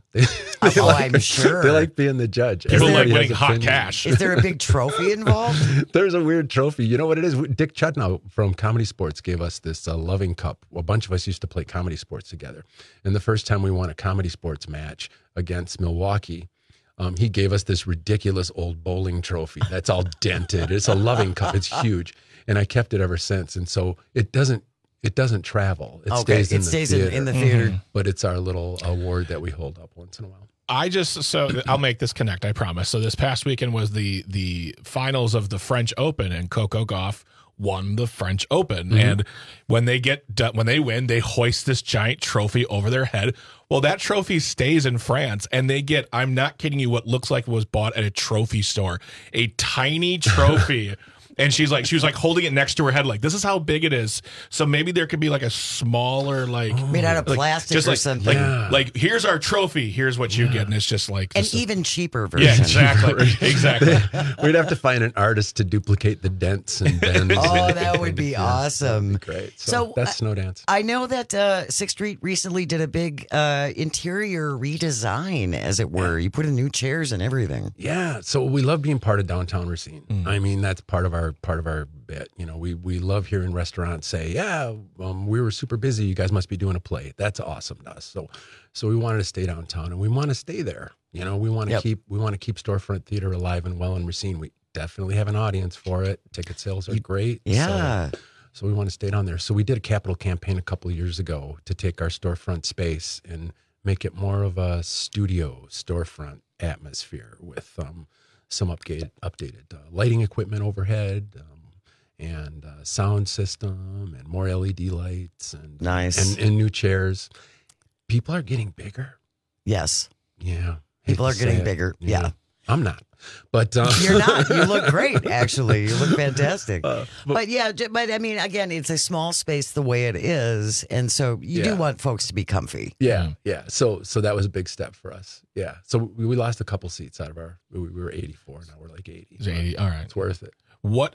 I'm sure. They like being the judge. People like Everybody winning has hot opinions. cash. Is there a big trophy involved? There's a weird trophy. You know what it is? Dick Chudnow from Comedy Sports gave us this loving cup. A bunch of us used to play comedy sports together. And the first time we won a comedy sports match against Milwaukee, he gave us this ridiculous old bowling trophy that's all dented. It's a loving cup. It's huge. And I kept it ever since. And so it doesn't travel. It stays in the theater. In the theater. But it's our little award that we hold up once in a while. I'll make this connect, I promise. So this past weekend was the finals of the French Open, and Coco Gauff won the French Open. Mm-hmm. And when they win, they hoist this giant trophy over their head. Well, that trophy stays in France, and they get, I'm not kidding you, what looks like it was bought at a trophy store, a tiny trophy. And she was like holding it next to her head, like, this is how big it is. So maybe there could be like a smaller, like made out of plastic just or like, something. Like here's our trophy. Here's what you get, and it's just like An just even cheaper version. Yeah, exactly. We'd have to find an artist to duplicate the dents and bends. Oh, that would be awesome. That'd be great. So that's Snowdance. I know that 6th Street recently did a big interior redesign, as it were. You put in new chairs and everything. Yeah, so we love being part of downtown Racine. I mean, that's part of our bit. We love hearing restaurants say, we were super busy. You guys must be doing a play. That's awesome to us. So we wanted to stay downtown, and we want to stay there. We want to keep storefront theater alive and well in Racine. We definitely have an audience for it. Ticket sales are great. Yeah. So we want to stay down there. So we did a capital campaign a couple of years ago to take our storefront space and make it more of a studio storefront atmosphere with some updated lighting equipment overhead, and sound system, and more LED lights, and nice and new chairs. People are getting bigger. Yes. Yeah. People are getting bigger. Yeah. I'm not, but you're not. You look great, actually. You look fantastic. But I mean, again, it's a small space the way it is, and so you do want folks to be comfy. Yeah. So that was a big step for us. Yeah. So we lost a couple seats out of our. We were 84. Now we're like 80. It's 80. All right, it's worth it. What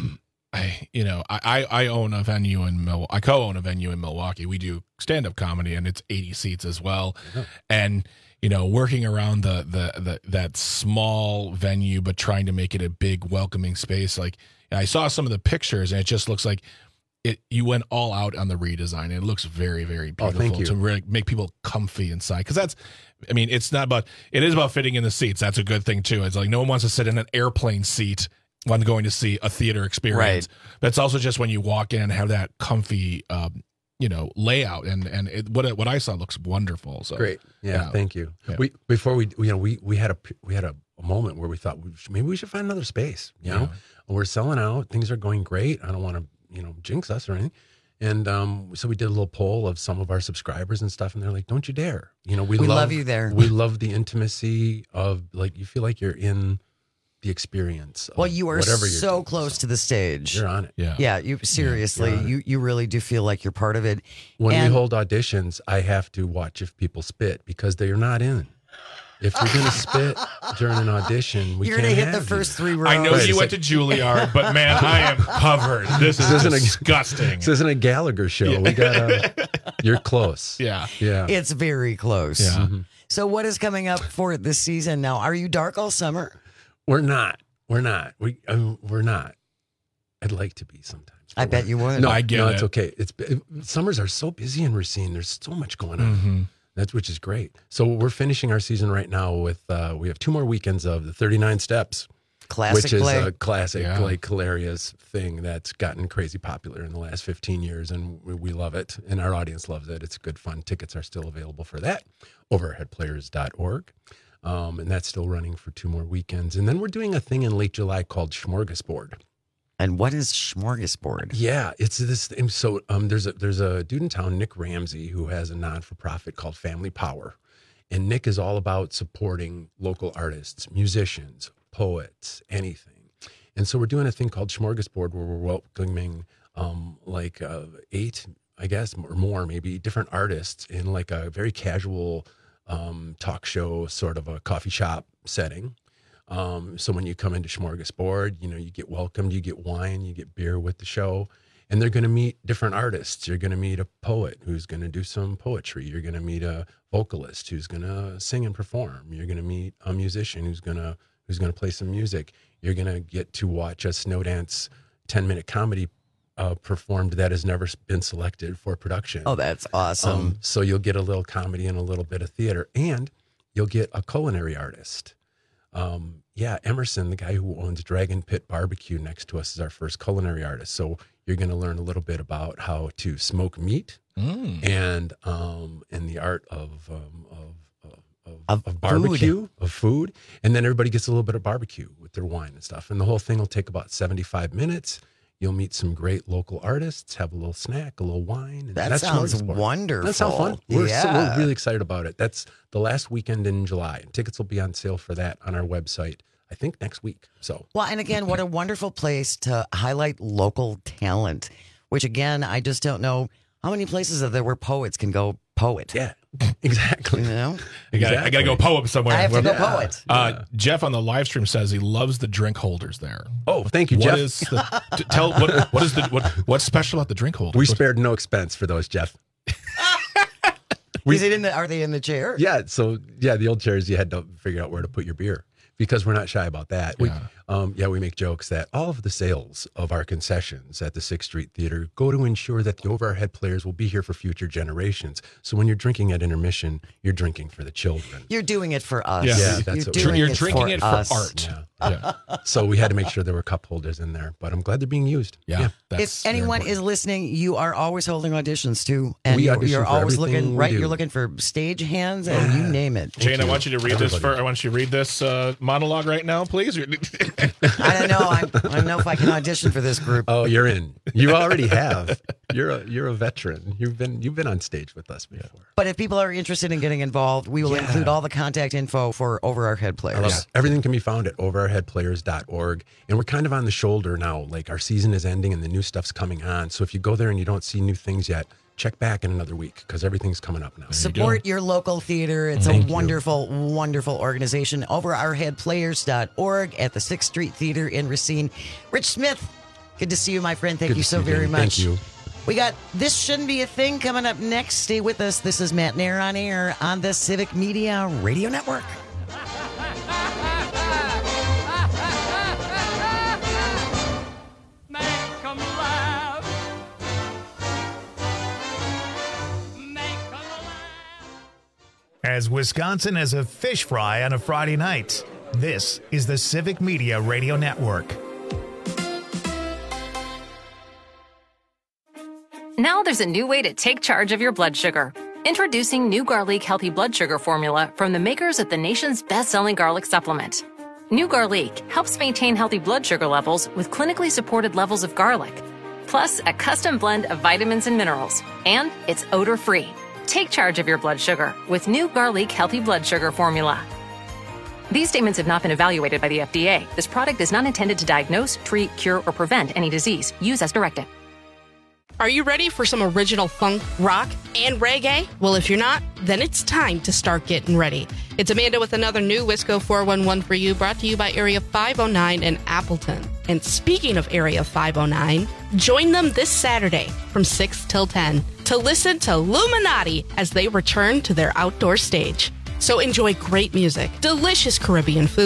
I own a venue in I co-own a venue in Milwaukee. We do stand-up comedy, and it's 80 seats as well. Yeah. And working around that small venue, but trying to make it a big welcoming space. Like, I saw some of the pictures, and it just looks like you went all out on the redesign. And it looks very, very beautiful to really make people comfy inside. Because it is about fitting in the seats. That's a good thing too. It's like no one wants to sit in an airplane seat when going to see a theater experience. Right. But it's also just when you walk in and have that comfy, layout, and what I saw looks wonderful. So great, yeah. Thank you. Yeah. We had a moment where we thought maybe we should find another space. We're selling out. Things are going great. I don't want to jinx us or anything. And so we did a little poll of some of our subscribers and stuff, and they're like, "Don't you dare!" We love you there. We love the intimacy of you feel like you're in the experience. Well, you are so close to the stage. You're on it. Yeah. You seriously, you really do feel like you're part of it. When we hold auditions, I have to watch if people spit because they are not in. If you're going to spit during an audition, you're going to hit the first 3 rows. I know you went to Juilliard, but man, I am covered. This is disgusting. This isn't a Gallagher show. Yeah. We got you're close. Yeah. It's very close. Yeah. So what is coming up for this season now? Are you dark all summer? We're not. We're not. I'd like to be sometimes. I bet you would. No, I get it. It's okay. Summers are so busy in Racine. There's so much going on. Mm-hmm. Which is great. So we're finishing our season right now with we have 2 more weekends of the 39 Steps. Classic which is play. a classic Blake hilarious thing that's gotten crazy popular in the last 15 years, and we love it, and our audience loves it. It's good fun. Tickets are still available for that over at headplayers.org, and that's still running for 2 more weekends. And then we're doing a thing in late July called Smorgasbord. And what is Smorgasbord? Yeah, it's this thing. So there's a dude in town, Nick Ramsey, who has a non-for-profit called Family Power, and Nick is all about supporting local artists, musicians, poets, anything. And so we're doing a thing called Smorgasbord where we're welcoming 8, I guess, or more, maybe different artists in like a very casual talk show, sort of a coffee shop setting. So when you come into Smorgasbord, you get welcomed, you get wine, you get beer with the show, and they're going to meet different artists. You're going to meet a poet who's going to do some poetry. You're going to meet a vocalist who's going to sing and perform. You're going to meet a musician who's going to play some music. You're going to get to watch a Snowdance 10-minute comedy performed that has never been selected for production. Oh, that's awesome. So you'll get a little comedy and a little bit of theater, and you'll get a culinary artist. Emerson, the guy who owns Dragon Pit Barbecue next to us, is our first culinary artist. So you're going to learn a little bit about how to smoke meat and the art of barbecue, of food. And then everybody gets a little bit of barbecue with their wine and stuff. And the whole thing will take about 75 minutes. You'll meet some great local artists, have a little snack, a little wine. And that sounds wonderful. That sounds fun. We're really excited about it. That's the last weekend in July. And tickets will be on sale for that on our website, I think, next week. So, well, and again, what a wonderful place to highlight local talent, which again, I just don't know how many places are there where poets can go poet. Yeah, exactly. I got to go poem somewhere. I have to go poet. Jeff on the live stream says he loves the drink holders there. Oh, thank you, Jeff. What's special about the drink holders? We spared no expense for those, Jeff. Are they in the chair? Yeah. So the old chairs, you had to figure out where to put your beer, because we're not shy about that. We make jokes that all of the sales of our concessions at the 6th Street Theater go to ensure that the Over Our Head Players will be here for future generations. So when you're drinking at intermission, you're drinking for the children. You're doing it for us. Yeah, that's you're drinking it for art. Yeah. So we had to make sure there were cup holders in there, but I'm glad they're being used. Yeah. If anyone is listening, you are always holding auditions too, and we audition you're for always everything looking we do. You're looking for stage hands, and you name it. Jane, I want you to read this. I want you to read this monologue right now, please. I don't know. I don't know if I can audition for this group. Oh, you're in. You already have. You're a veteran. You've been on stage with us before. But if people are interested in getting involved, we will include all the contact info for Over Our Head Players. Everything can be found at overourheadplayers.org. And we're kind of on the shoulder now. Like, our season is ending and the new stuff's coming on. So if you go there and you don't see new things yet, check back in another week, because everything's coming up now. Support your local theater. It's a wonderful, wonderful organization. Overourheadplayers.org at the 6th Street Theater in Racine. Rich Smith, good to see you, my friend. Thank you so very much. Thank you. We got This Shouldn't Be a Thing coming up next. Stay with us. This is Matt Nair on air on the Civic Media Radio Network. As Wisconsin has a fish fry on a Friday night, this is the Civic Media Radio Network. Now there's a new way to take charge of your blood sugar. Introducing New Garlic Healthy Blood Sugar Formula from the makers of the nation's best-selling garlic supplement. New Garlic helps maintain healthy blood sugar levels with clinically supported levels of garlic, plus a custom blend of vitamins and minerals, and it's odor-free. Take charge of your blood sugar with New Garlic Healthy Blood Sugar Formula. These statements have not been evaluated by the FDA. This product is not intended to diagnose, treat, cure, or prevent any disease. Use as directed. Are you ready for some original funk, rock, and reggae? Well, if you're not, then it's time to start getting ready. It's Amanda with another new Wisco 411 for you, brought to you by Area 509 in Appleton. And speaking of Area 509, join them this Saturday from 6 till 10 to listen to Illuminati as they return to their outdoor stage. So enjoy great music, delicious Caribbean food,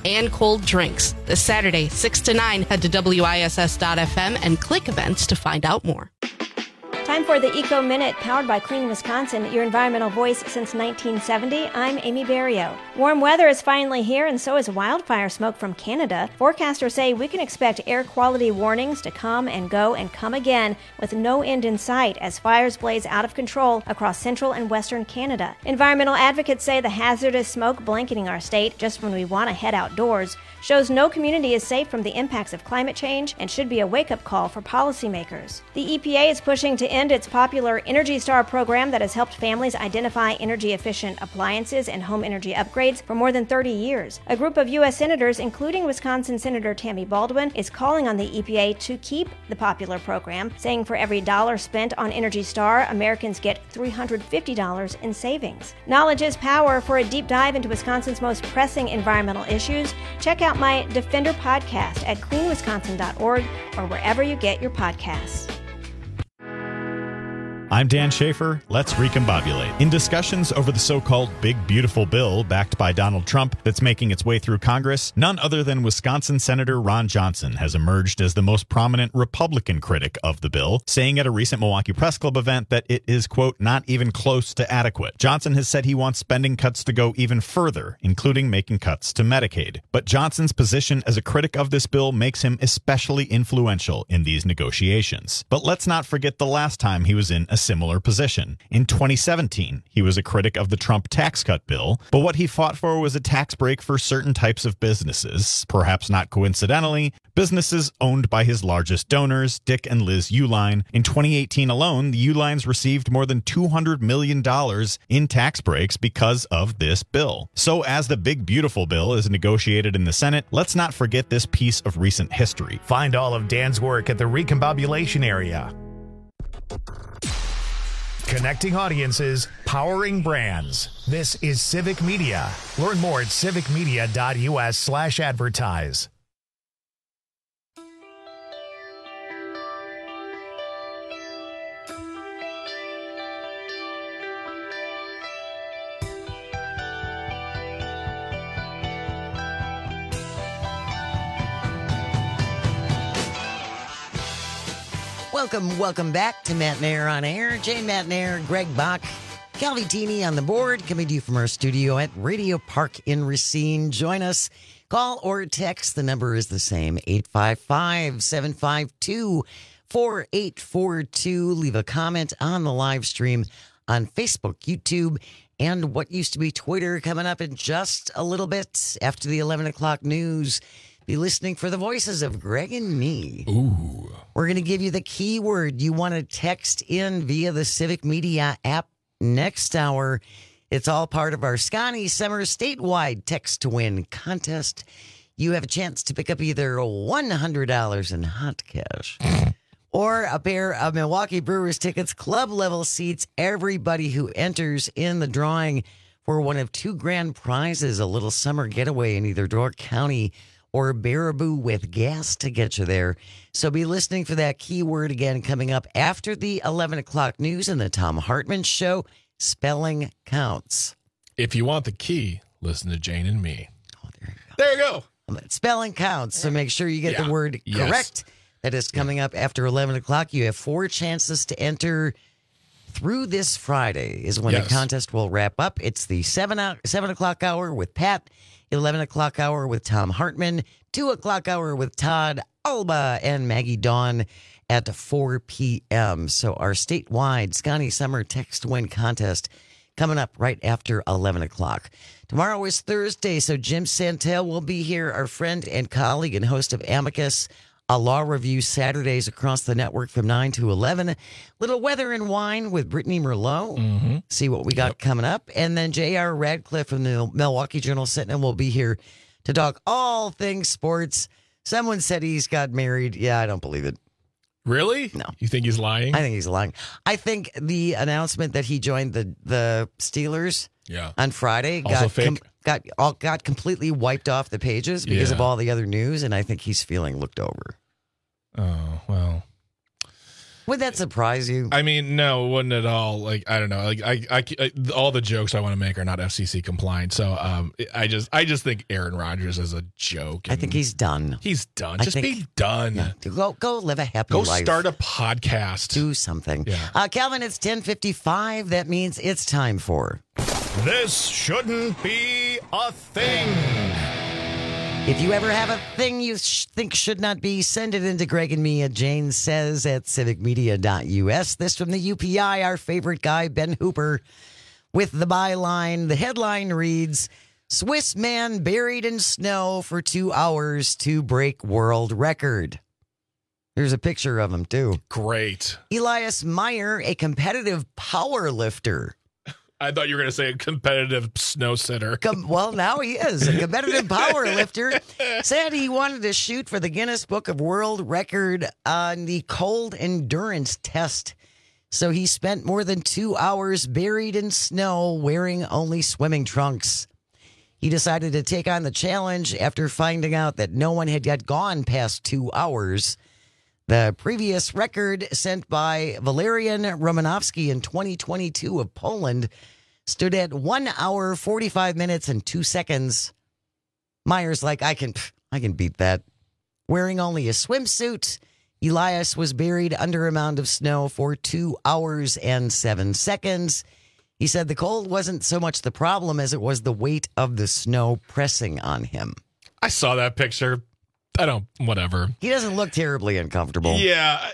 and cold drinks. This Saturday, 6 to 9, head to WISS.FM and click events to find out more. Time for the Eco Minute, powered by Clean Wisconsin, your environmental voice since 1970. I'm Amy Barrio. Warm weather is finally here, and so is wildfire smoke from Canada. Forecasters say we can expect air quality warnings to come and go and come again with no end in sight as fires blaze out of control across central and western Canada. Environmental advocates say the hazardous smoke blanketing our state just when we want to head outdoors shows no community is safe from the impacts of climate change and should be a wake-up call for policymakers. The EPA is pushing to end its popular Energy Star program that has helped families identify energy-efficient appliances and home energy upgrades for more than 30 years. A group of U.S. senators, including Wisconsin Senator Tammy Baldwin, is calling on the EPA to keep the popular program, saying for every dollar spent on Energy Star, Americans get $350 in savings. Knowledge is power. For a deep dive into Wisconsin's most pressing environmental issues, check out my Defender podcast at cleanwisconsin.org or wherever you get your podcasts. I'm Dan Schaefer. Let's recombobulate. In discussions over the so-called Big Beautiful Bill backed by Donald Trump that's making its way through Congress, none other than Wisconsin Senator Ron Johnson has emerged as the most prominent Republican critic of the bill, saying at a recent Milwaukee Press Club event that it is, quote, not even close to adequate. Johnson has said he wants spending cuts to go even further, including making cuts to Medicaid. But Johnson's position as a critic of this bill makes him especially influential in these negotiations. But let's not forget the last time he was in a similar position. In 2017, he was a critic of the Trump tax cut bill, but what he fought for was a tax break for certain types of businesses. Perhaps not coincidentally, businesses owned by his largest donors, Dick and Liz Uihlein. In 2018 alone, the Uihleins received more than $200 million in tax breaks because of this bill. So as the Big Beautiful Bill is negotiated in the Senate, let's not forget this piece of recent history. Find all of Dan's work at the Recombobulation Area. Connecting audiences, powering brands. This is Civic Media. Learn more at civicmedia.us/advertise. Welcome back to Matt Nair on Air. Jane Matt Nair, Greg Bach, Calvi on the board, coming to you from our studio at Radio Park in Racine. Join us, call or text. The number is the same, 855-752-4842. Leave a comment on the live stream on Facebook, YouTube, and what used to be Twitter. Coming up in just a little bit after the 11 o'clock news. Be listening for the voices of Greg and me. Ooh. We're going to give you the keyword you want to text in via the Civic Media app next hour. It's all part of our Scotty Summer statewide text to win contest. You have a chance to pick up either $100 in hot cash or a pair of Milwaukee Brewers tickets, club level seats. Everybody who enters in the drawing for one of two grand prizes, a little summer getaway in either Door County or Baraboo with gas to get you there. So be listening for that keyword again coming up after the 11 o'clock news and the Tom Hartman Show. Spelling counts. If you want the key, listen to Jane and me. Oh, there you go. Spelling counts. So make sure you get the word correct. That is coming up after 11 o'clock. You have 4 chances to enter through this Friday is when the contest will wrap up. It's the 7 o'clock hour with Pat, 11 o'clock hour with Tom Hartman, 2 o'clock hour with Todd Alba and Maggie Dawn at 4 p.m. So our statewide Scotty Summer Text Win contest coming up right after 11 o'clock. Tomorrow is Thursday, so Jim Santel will be here, our friend and colleague and host of Amicus, a law review Saturdays across the network from 9 to 11. Little weather and wine with Brittany Merlot. Mm-hmm. See what we got coming up. And then J.R. Radcliffe from the Milwaukee Journal-Sentinel will be here to talk all things sports. Someone said he's got married. Yeah, I don't believe it. Really? No. You think he's lying? I think he's lying. I think the announcement that he joined the Steelers on Friday got completely wiped off the pages because of all the other news, and I think he's feeling looked over. Oh, well. Would that surprise you? I mean, no, it wouldn't at all. Like, I don't know. Like, I all the jokes I want to make are not FCC compliant. So, I just think Aaron Rodgers is a joke. I think he's done. He's done. Just be done. Yeah. Go live a happy life. Go start a podcast. Do something. Yeah. Calvin, it's 10:55. That means it's time for This Shouldn't Be a Thing. If you ever have a thing you think should not be, send it into Greg and me at Jane Says at civicmedia.us. This from the UPI, our favorite guy, Ben Hooper, with the byline. The headline reads, Swiss man buried in snow for 2 hours to break world record. There's a picture of him, too. Great. Elias Meyer, a competitive power lifter. I thought you were going to say a competitive snow sitter. Well, now he is. A competitive power lifter said he wanted to shoot for the Guinness Book of World Record on the cold endurance test. So he spent more than 2 hours buried in snow wearing only swimming trunks. He decided to take on the challenge after finding out that no one had yet gone past 2 hours. The previous record, sent by Valerian Romanowski in 2022 of Poland, stood at 1 hour, 45 minutes, and 2 seconds. Meyer's like, I can beat that. Wearing only a swimsuit, Elias was buried under a mound of snow for 2 hours and 7 seconds. He said the cold wasn't so much the problem as it was the weight of the snow pressing on him. I saw that picture. Whatever. He doesn't look terribly uncomfortable. Yeah.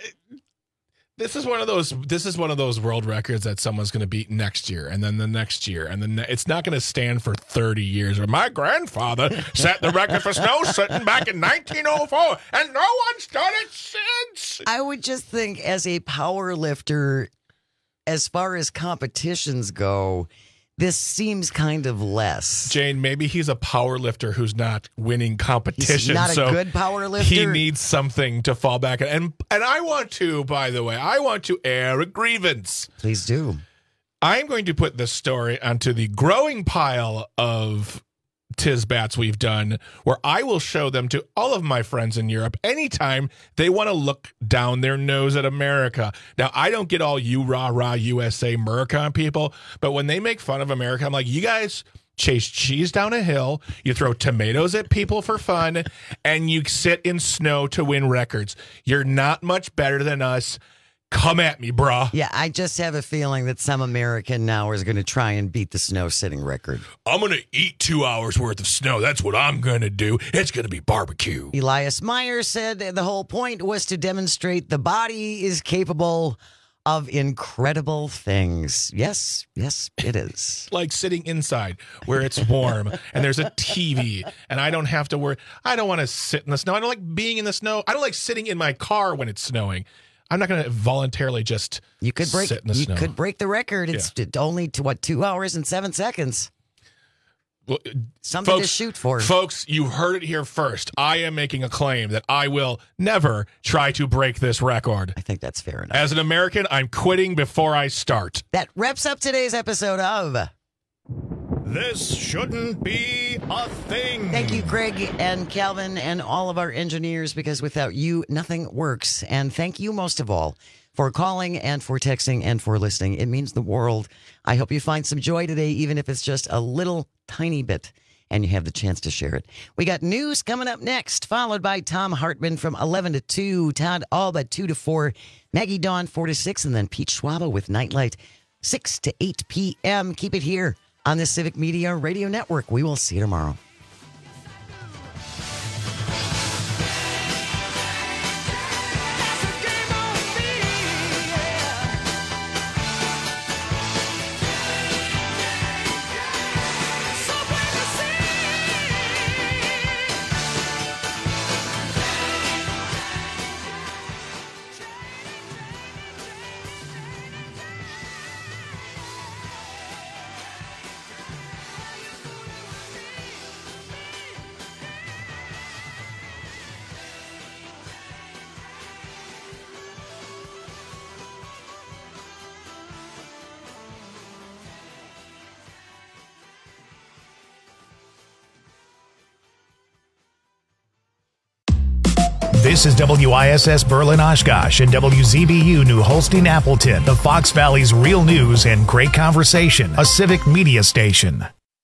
This is one of those world records that someone's going to beat next year, and then the next year, and then it's not going to stand for 30 years. Or my grandfather set the record for snow sitting back in 1904, and no one's done it since. I would just think, as a power lifter, as far as competitions go, this seems kind of less. Jane, maybe he's a power lifter who's not winning competition. He's not a good power lifter. He needs something to fall back on. And I want to, by the way, air a grievance. Please do. I'm going to put this story onto the growing pile of Tisbats we've done, where I will show them to all of my friends in Europe anytime they want to look down their nose at America. Now, I don't get all you rah USA America people, but when they make fun of America, I'm like, you guys chase cheese down a hill, you throw tomatoes at people for fun, and you sit in snow to win records. You're not much better than us. Come at me, brah. Yeah, I just have a feeling that some American now is going to try and beat the snow sitting record. I'm going to eat 2 hours worth of snow. That's what I'm going to do. It's going to be barbecue. Elias Meyer said the whole point was to demonstrate the body is capable of incredible things. Yes, it is. Like sitting inside where it's warm and there's a TV and I don't have to worry. I don't want to sit in the snow. I don't like being in the snow. I don't like sitting in my car when it's snowing. I'm not going to voluntarily just sit in the snow. You could break the record. It's only 2 hours and 7 seconds. Well, something folks, to shoot for. Folks, you heard it here first. I am making a claim that I will never try to break this record. I think that's fair enough. As an American, I'm quitting before I start. That wraps up today's episode of This Shouldn't Be a Thing. Thank you, Greg and Calvin and all of our engineers, because without you, nothing works. And thank you most of all for calling and for texting and for listening. It means the world. I hope you find some joy today, even if it's just a little tiny bit, and you have the chance to share it. We got news coming up next, followed by Tom Hartman from 11 to 2, Todd Alba 2 to 4, Maggie Dawn 4 to 6, and then Pete Schwaba with Nightlight 6 to 8 p.m. Keep it here on the Civic Media Radio Network. We will see you tomorrow. This is WISS Berlin Oshkosh and WZBU New Holstein Appleton, the Fox Valley's real news and great conversation, a civic media station.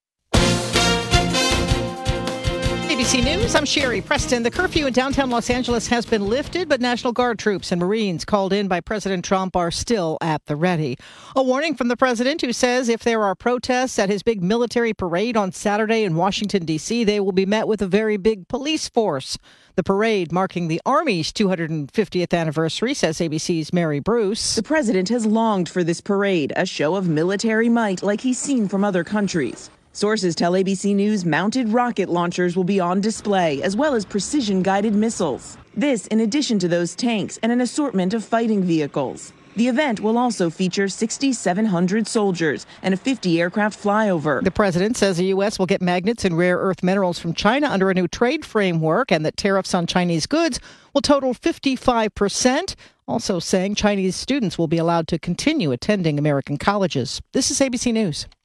ABC News, I'm Sherry Preston. The curfew in downtown Los Angeles has been lifted, but National Guard troops and Marines called in by President Trump are still at the ready. A warning from the president, who says if there are protests at his big military parade on Saturday in Washington, D.C., they will be met with a very big police force. The parade marking the Army's 250th anniversary, says ABC's Mary Bruce. The president has longed for this parade, a show of military might like he's seen from other countries. Sources tell ABC News mounted rocket launchers will be on display, as well as precision-guided missiles. This in addition to those tanks and an assortment of fighting vehicles. The event will also feature 6,700 soldiers and a 50-aircraft flyover. The president says the U.S. will get magnets and rare earth minerals from China under a new trade framework, and that tariffs on Chinese goods will total 55%, also saying Chinese students will be allowed to continue attending American colleges. This is ABC News.